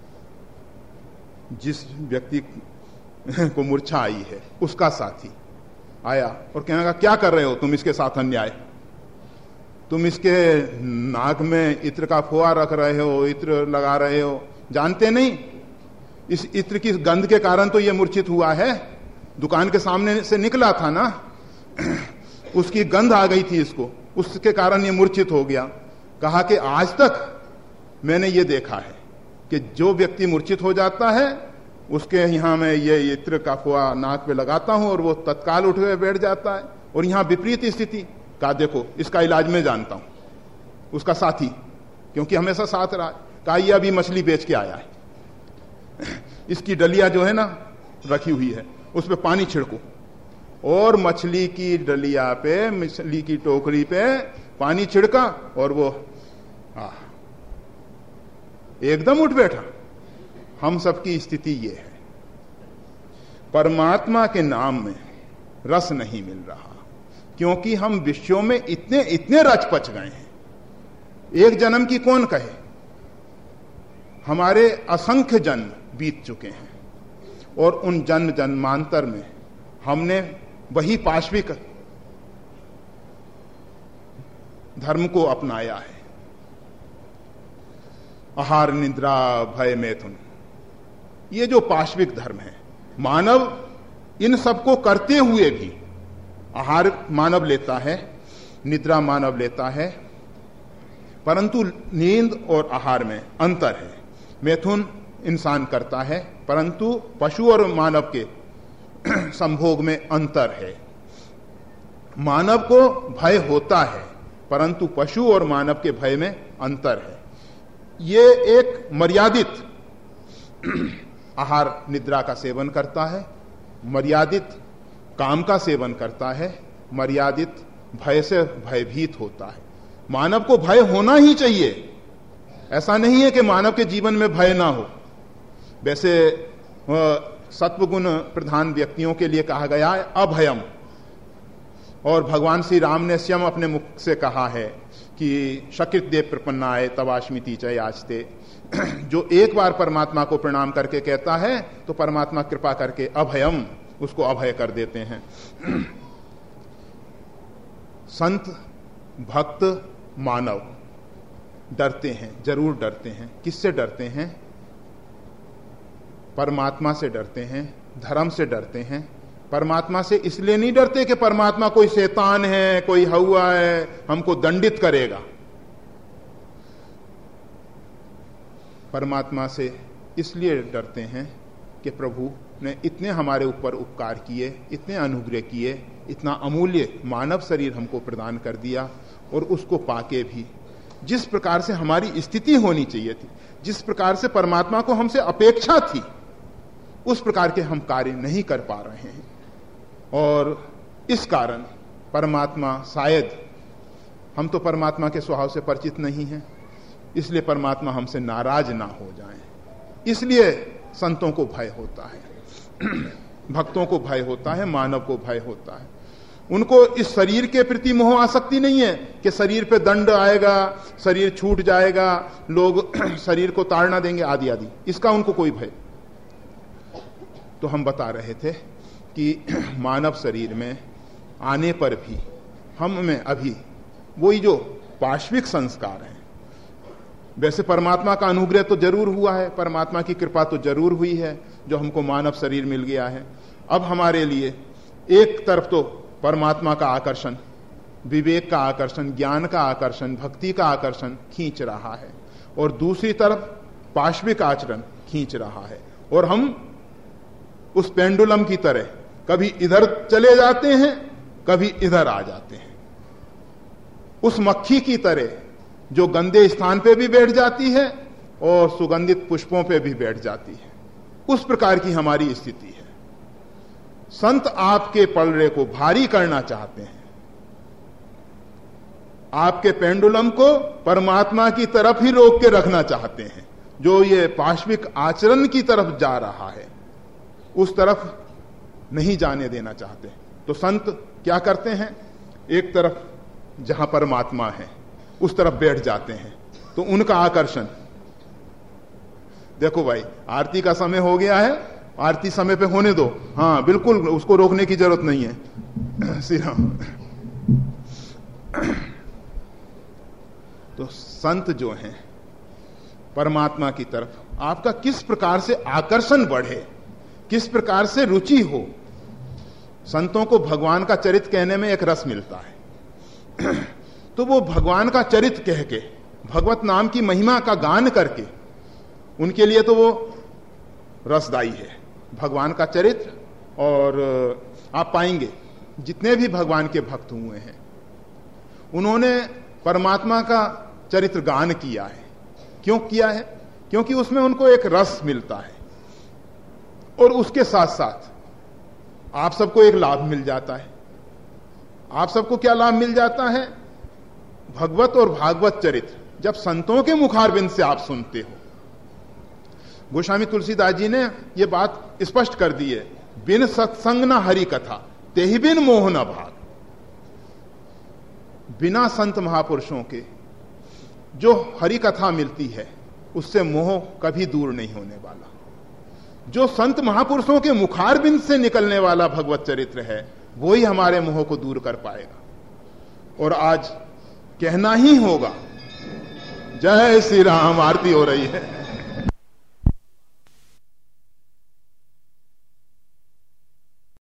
जिस व्यक्ति को मूर्छा आई है, उसका साथी आया और कहने लगा, क्या कर रहे हो तुम इसके साथ अन्याय? तुम इसके नाक में इत्र का फोआ रख रहे हो, इत्र लगा रहे हो, जानते नहीं इस इत्र की गंध के कारण तो ये मूर्छित हुआ है। दुकान के सामने से निकला था ना, उसकी गंध आ गई थी इसको, उसके कारण ये मूर्छित हो गया। कहा कि आज तक मैंने ये देखा है कि जो व्यक्ति मूर्छित हो जाता है उसके यहां मैं ये इत्र का फोआ नाक पे लगाता हूं और वो तत्काल उठ के बैठ जाता है। और यहां विपरीत स्थिति का देखो, इसका इलाज मैं जानता हूं। उसका साथी, क्योंकि हमेशा साथ रहा, कहा ये अभी मछली बेच के आया है, इसकी डलिया जो है ना रखी हुई है, उस पर पानी छिड़को। और मछली की डलिया पे, मछली की टोकरी पे पानी छिड़का और वो एकदम उठ बैठा। हम सबकी स्थिति ये है, परमात्मा के नाम में रस नहीं मिल रहा, क्योंकि हम विषयों में इतने इतने रच पच गए हैं। एक जन्म की कौन कहे, हमारे असंख्य जन्म बीत चुके हैं और उन जन्म जन्मांतर में हमने वही पाश्विक धर्म को अपनाया है। आहार, निद्रा, भय, मैथुन, ये जो पाश्विक धर्म है, मानव इन सबको करते हुए भी, आहार मानव लेता है, निद्रा मानव लेता है, परंतु नींद और आहार में अंतर है। मैथुन इंसान करता है, परंतु पशु और मानव के संभोग में अंतर है। मानव को भय होता है, परंतु पशु और मानव के भय में अंतर है। ये एक मर्यादित आहार निद्रा का सेवन करता है, मर्यादित काम का सेवन करता है, मर्यादित भय से भयभीत होता है। मानव को भय होना ही चाहिए, ऐसा नहीं है कि मानव के जीवन में भय ना हो। वैसे सत्वगुण प्रधान व्यक्तियों के लिए कहा गया है अभयम, और भगवान श्री राम ने स्वयं अपने मुख से कहा है कि शकृत देव प्रपन्नाय तवास्मिति च याचते। जो एक बार परमात्मा को प्रणाम करके कहता है तो परमात्मा कृपा करके अभयम, उसको अभय कर देते हैं। संत भक्त मानव डरते हैं, जरूर डरते हैं। किससे डरते हैं? परमात्मा से डरते हैं, धर्म से डरते हैं। परमात्मा से इसलिए नहीं डरते कि परमात्मा कोई शैतान है, कोई हौवा है, हमको दंडित करेगा। परमात्मा से इसलिए डरते हैं कि प्रभु ने इतने हमारे ऊपर उपकार किए, इतने अनुग्रह किए, इतना अमूल्य मानव शरीर हमको प्रदान कर दिया, और उसको पाके भी जिस प्रकार से हमारी स्थिति होनी चाहिए थी, जिस प्रकार से परमात्मा को हमसे अपेक्षा थी, उस प्रकार के हम कार्य नहीं कर पा रहे हैं। और इस कारण परमात्मा शायद, हम तो परमात्मा के स्वभाव से परिचित नहीं हैं, इसलिए परमात्मा हमसे नाराज ना हो जाएं। इसलिए संतों को भय होता है, भक्तों को भय होता है, मानव को भय होता है। उनको इस शरीर के प्रति मोह आसक्ति नहीं है कि शरीर पे दंड आएगा, शरीर छूट जाएगा, लोग शरीर को ताड़ना देंगे आदि आदि, इसका उनको कोई भय। तो हम बता रहे थे कि मानव शरीर में आने पर भी हम में अभी वही जो पाश्विक संस्कार हैं, वैसे परमात्मा का अनुग्रह तो जरूर हुआ है, परमात्मा की कृपा तो जरूर हुई है जो हमको मानव शरीर मिल गया है। अब हमारे लिए एक तरफ तो परमात्मा का आकर्षण, विवेक का आकर्षण, ज्ञान का आकर्षण, भक्ति का आकर्षण खींच रहा है, और दूसरी तरफ पाश्विक आचरण खींच रहा है। और हम उस पेंडुलम की तरह कभी इधर चले जाते हैं, कभी इधर आ जाते हैं। उस मक्खी की तरह जो गंदे स्थान पे भी बैठ जाती है और सुगंधित पुष्पों पे भी बैठ जाती है, उस प्रकार की हमारी स्थिति है। संत आपके पलड़े को भारी करना चाहते हैं, आपके पेंडुलम को परमात्मा की तरफ ही रोक के रखना चाहते हैं। जो ये पाश्विक आचरण की तरफ जा रहा है, उस तरफ नहीं जाने देना चाहते। तो संत क्या करते हैं? एक तरफ जहां परमात्मा है उस तरफ बैठ जाते हैं, तो उनका आकर्षण। देखो भाई, आरती का समय हो गया है, आरती समय पे होने दो। हाँ बिल्कुल, उसको रोकने की जरूरत नहीं है। श्री राम। तो संत जो हैं परमात्मा की तरफ, आपका किस प्रकार से आकर्षण बढ़े, किस प्रकार से रुचि हो। संतों को भगवान का चरित्र कहने में एक रस मिलता है, तो वो भगवान का चरित्र कह के, भगवत नाम की महिमा का गान करके, उनके लिए तो वो रसदायी है भगवान का चरित्र। और आप पाएंगे जितने भी भगवान के भक्त हुए हैं, उन्होंने परमात्मा का चरित्र गान किया है। क्यों किया है? क्योंकि उसमें उनको एक रस मिलता है, और उसके साथ साथ आप सबको एक लाभ मिल जाता है। आप सबको क्या लाभ मिल जाता है? भगवत और भागवत चरित्र जब संतों के मुखारबिंद से आप सुनते हो। गोस्वामी तुलसीदास जी ने यह बात स्पष्ट कर दी है, बिन सत्संग न हरि कथा तेहि बिन मोह न भाग। बिना संत महापुरुषों के जो हरि कथा मिलती है, उससे मोह कभी दूर नहीं होने वाला। जो संत महापुरुषों के मुखारबिंद से निकलने वाला भगवत चरित्र है, वही हमारे मोह को दूर कर पाएगा। और आज कहना ही होगा, जय श्री राम। आरती हो रही है।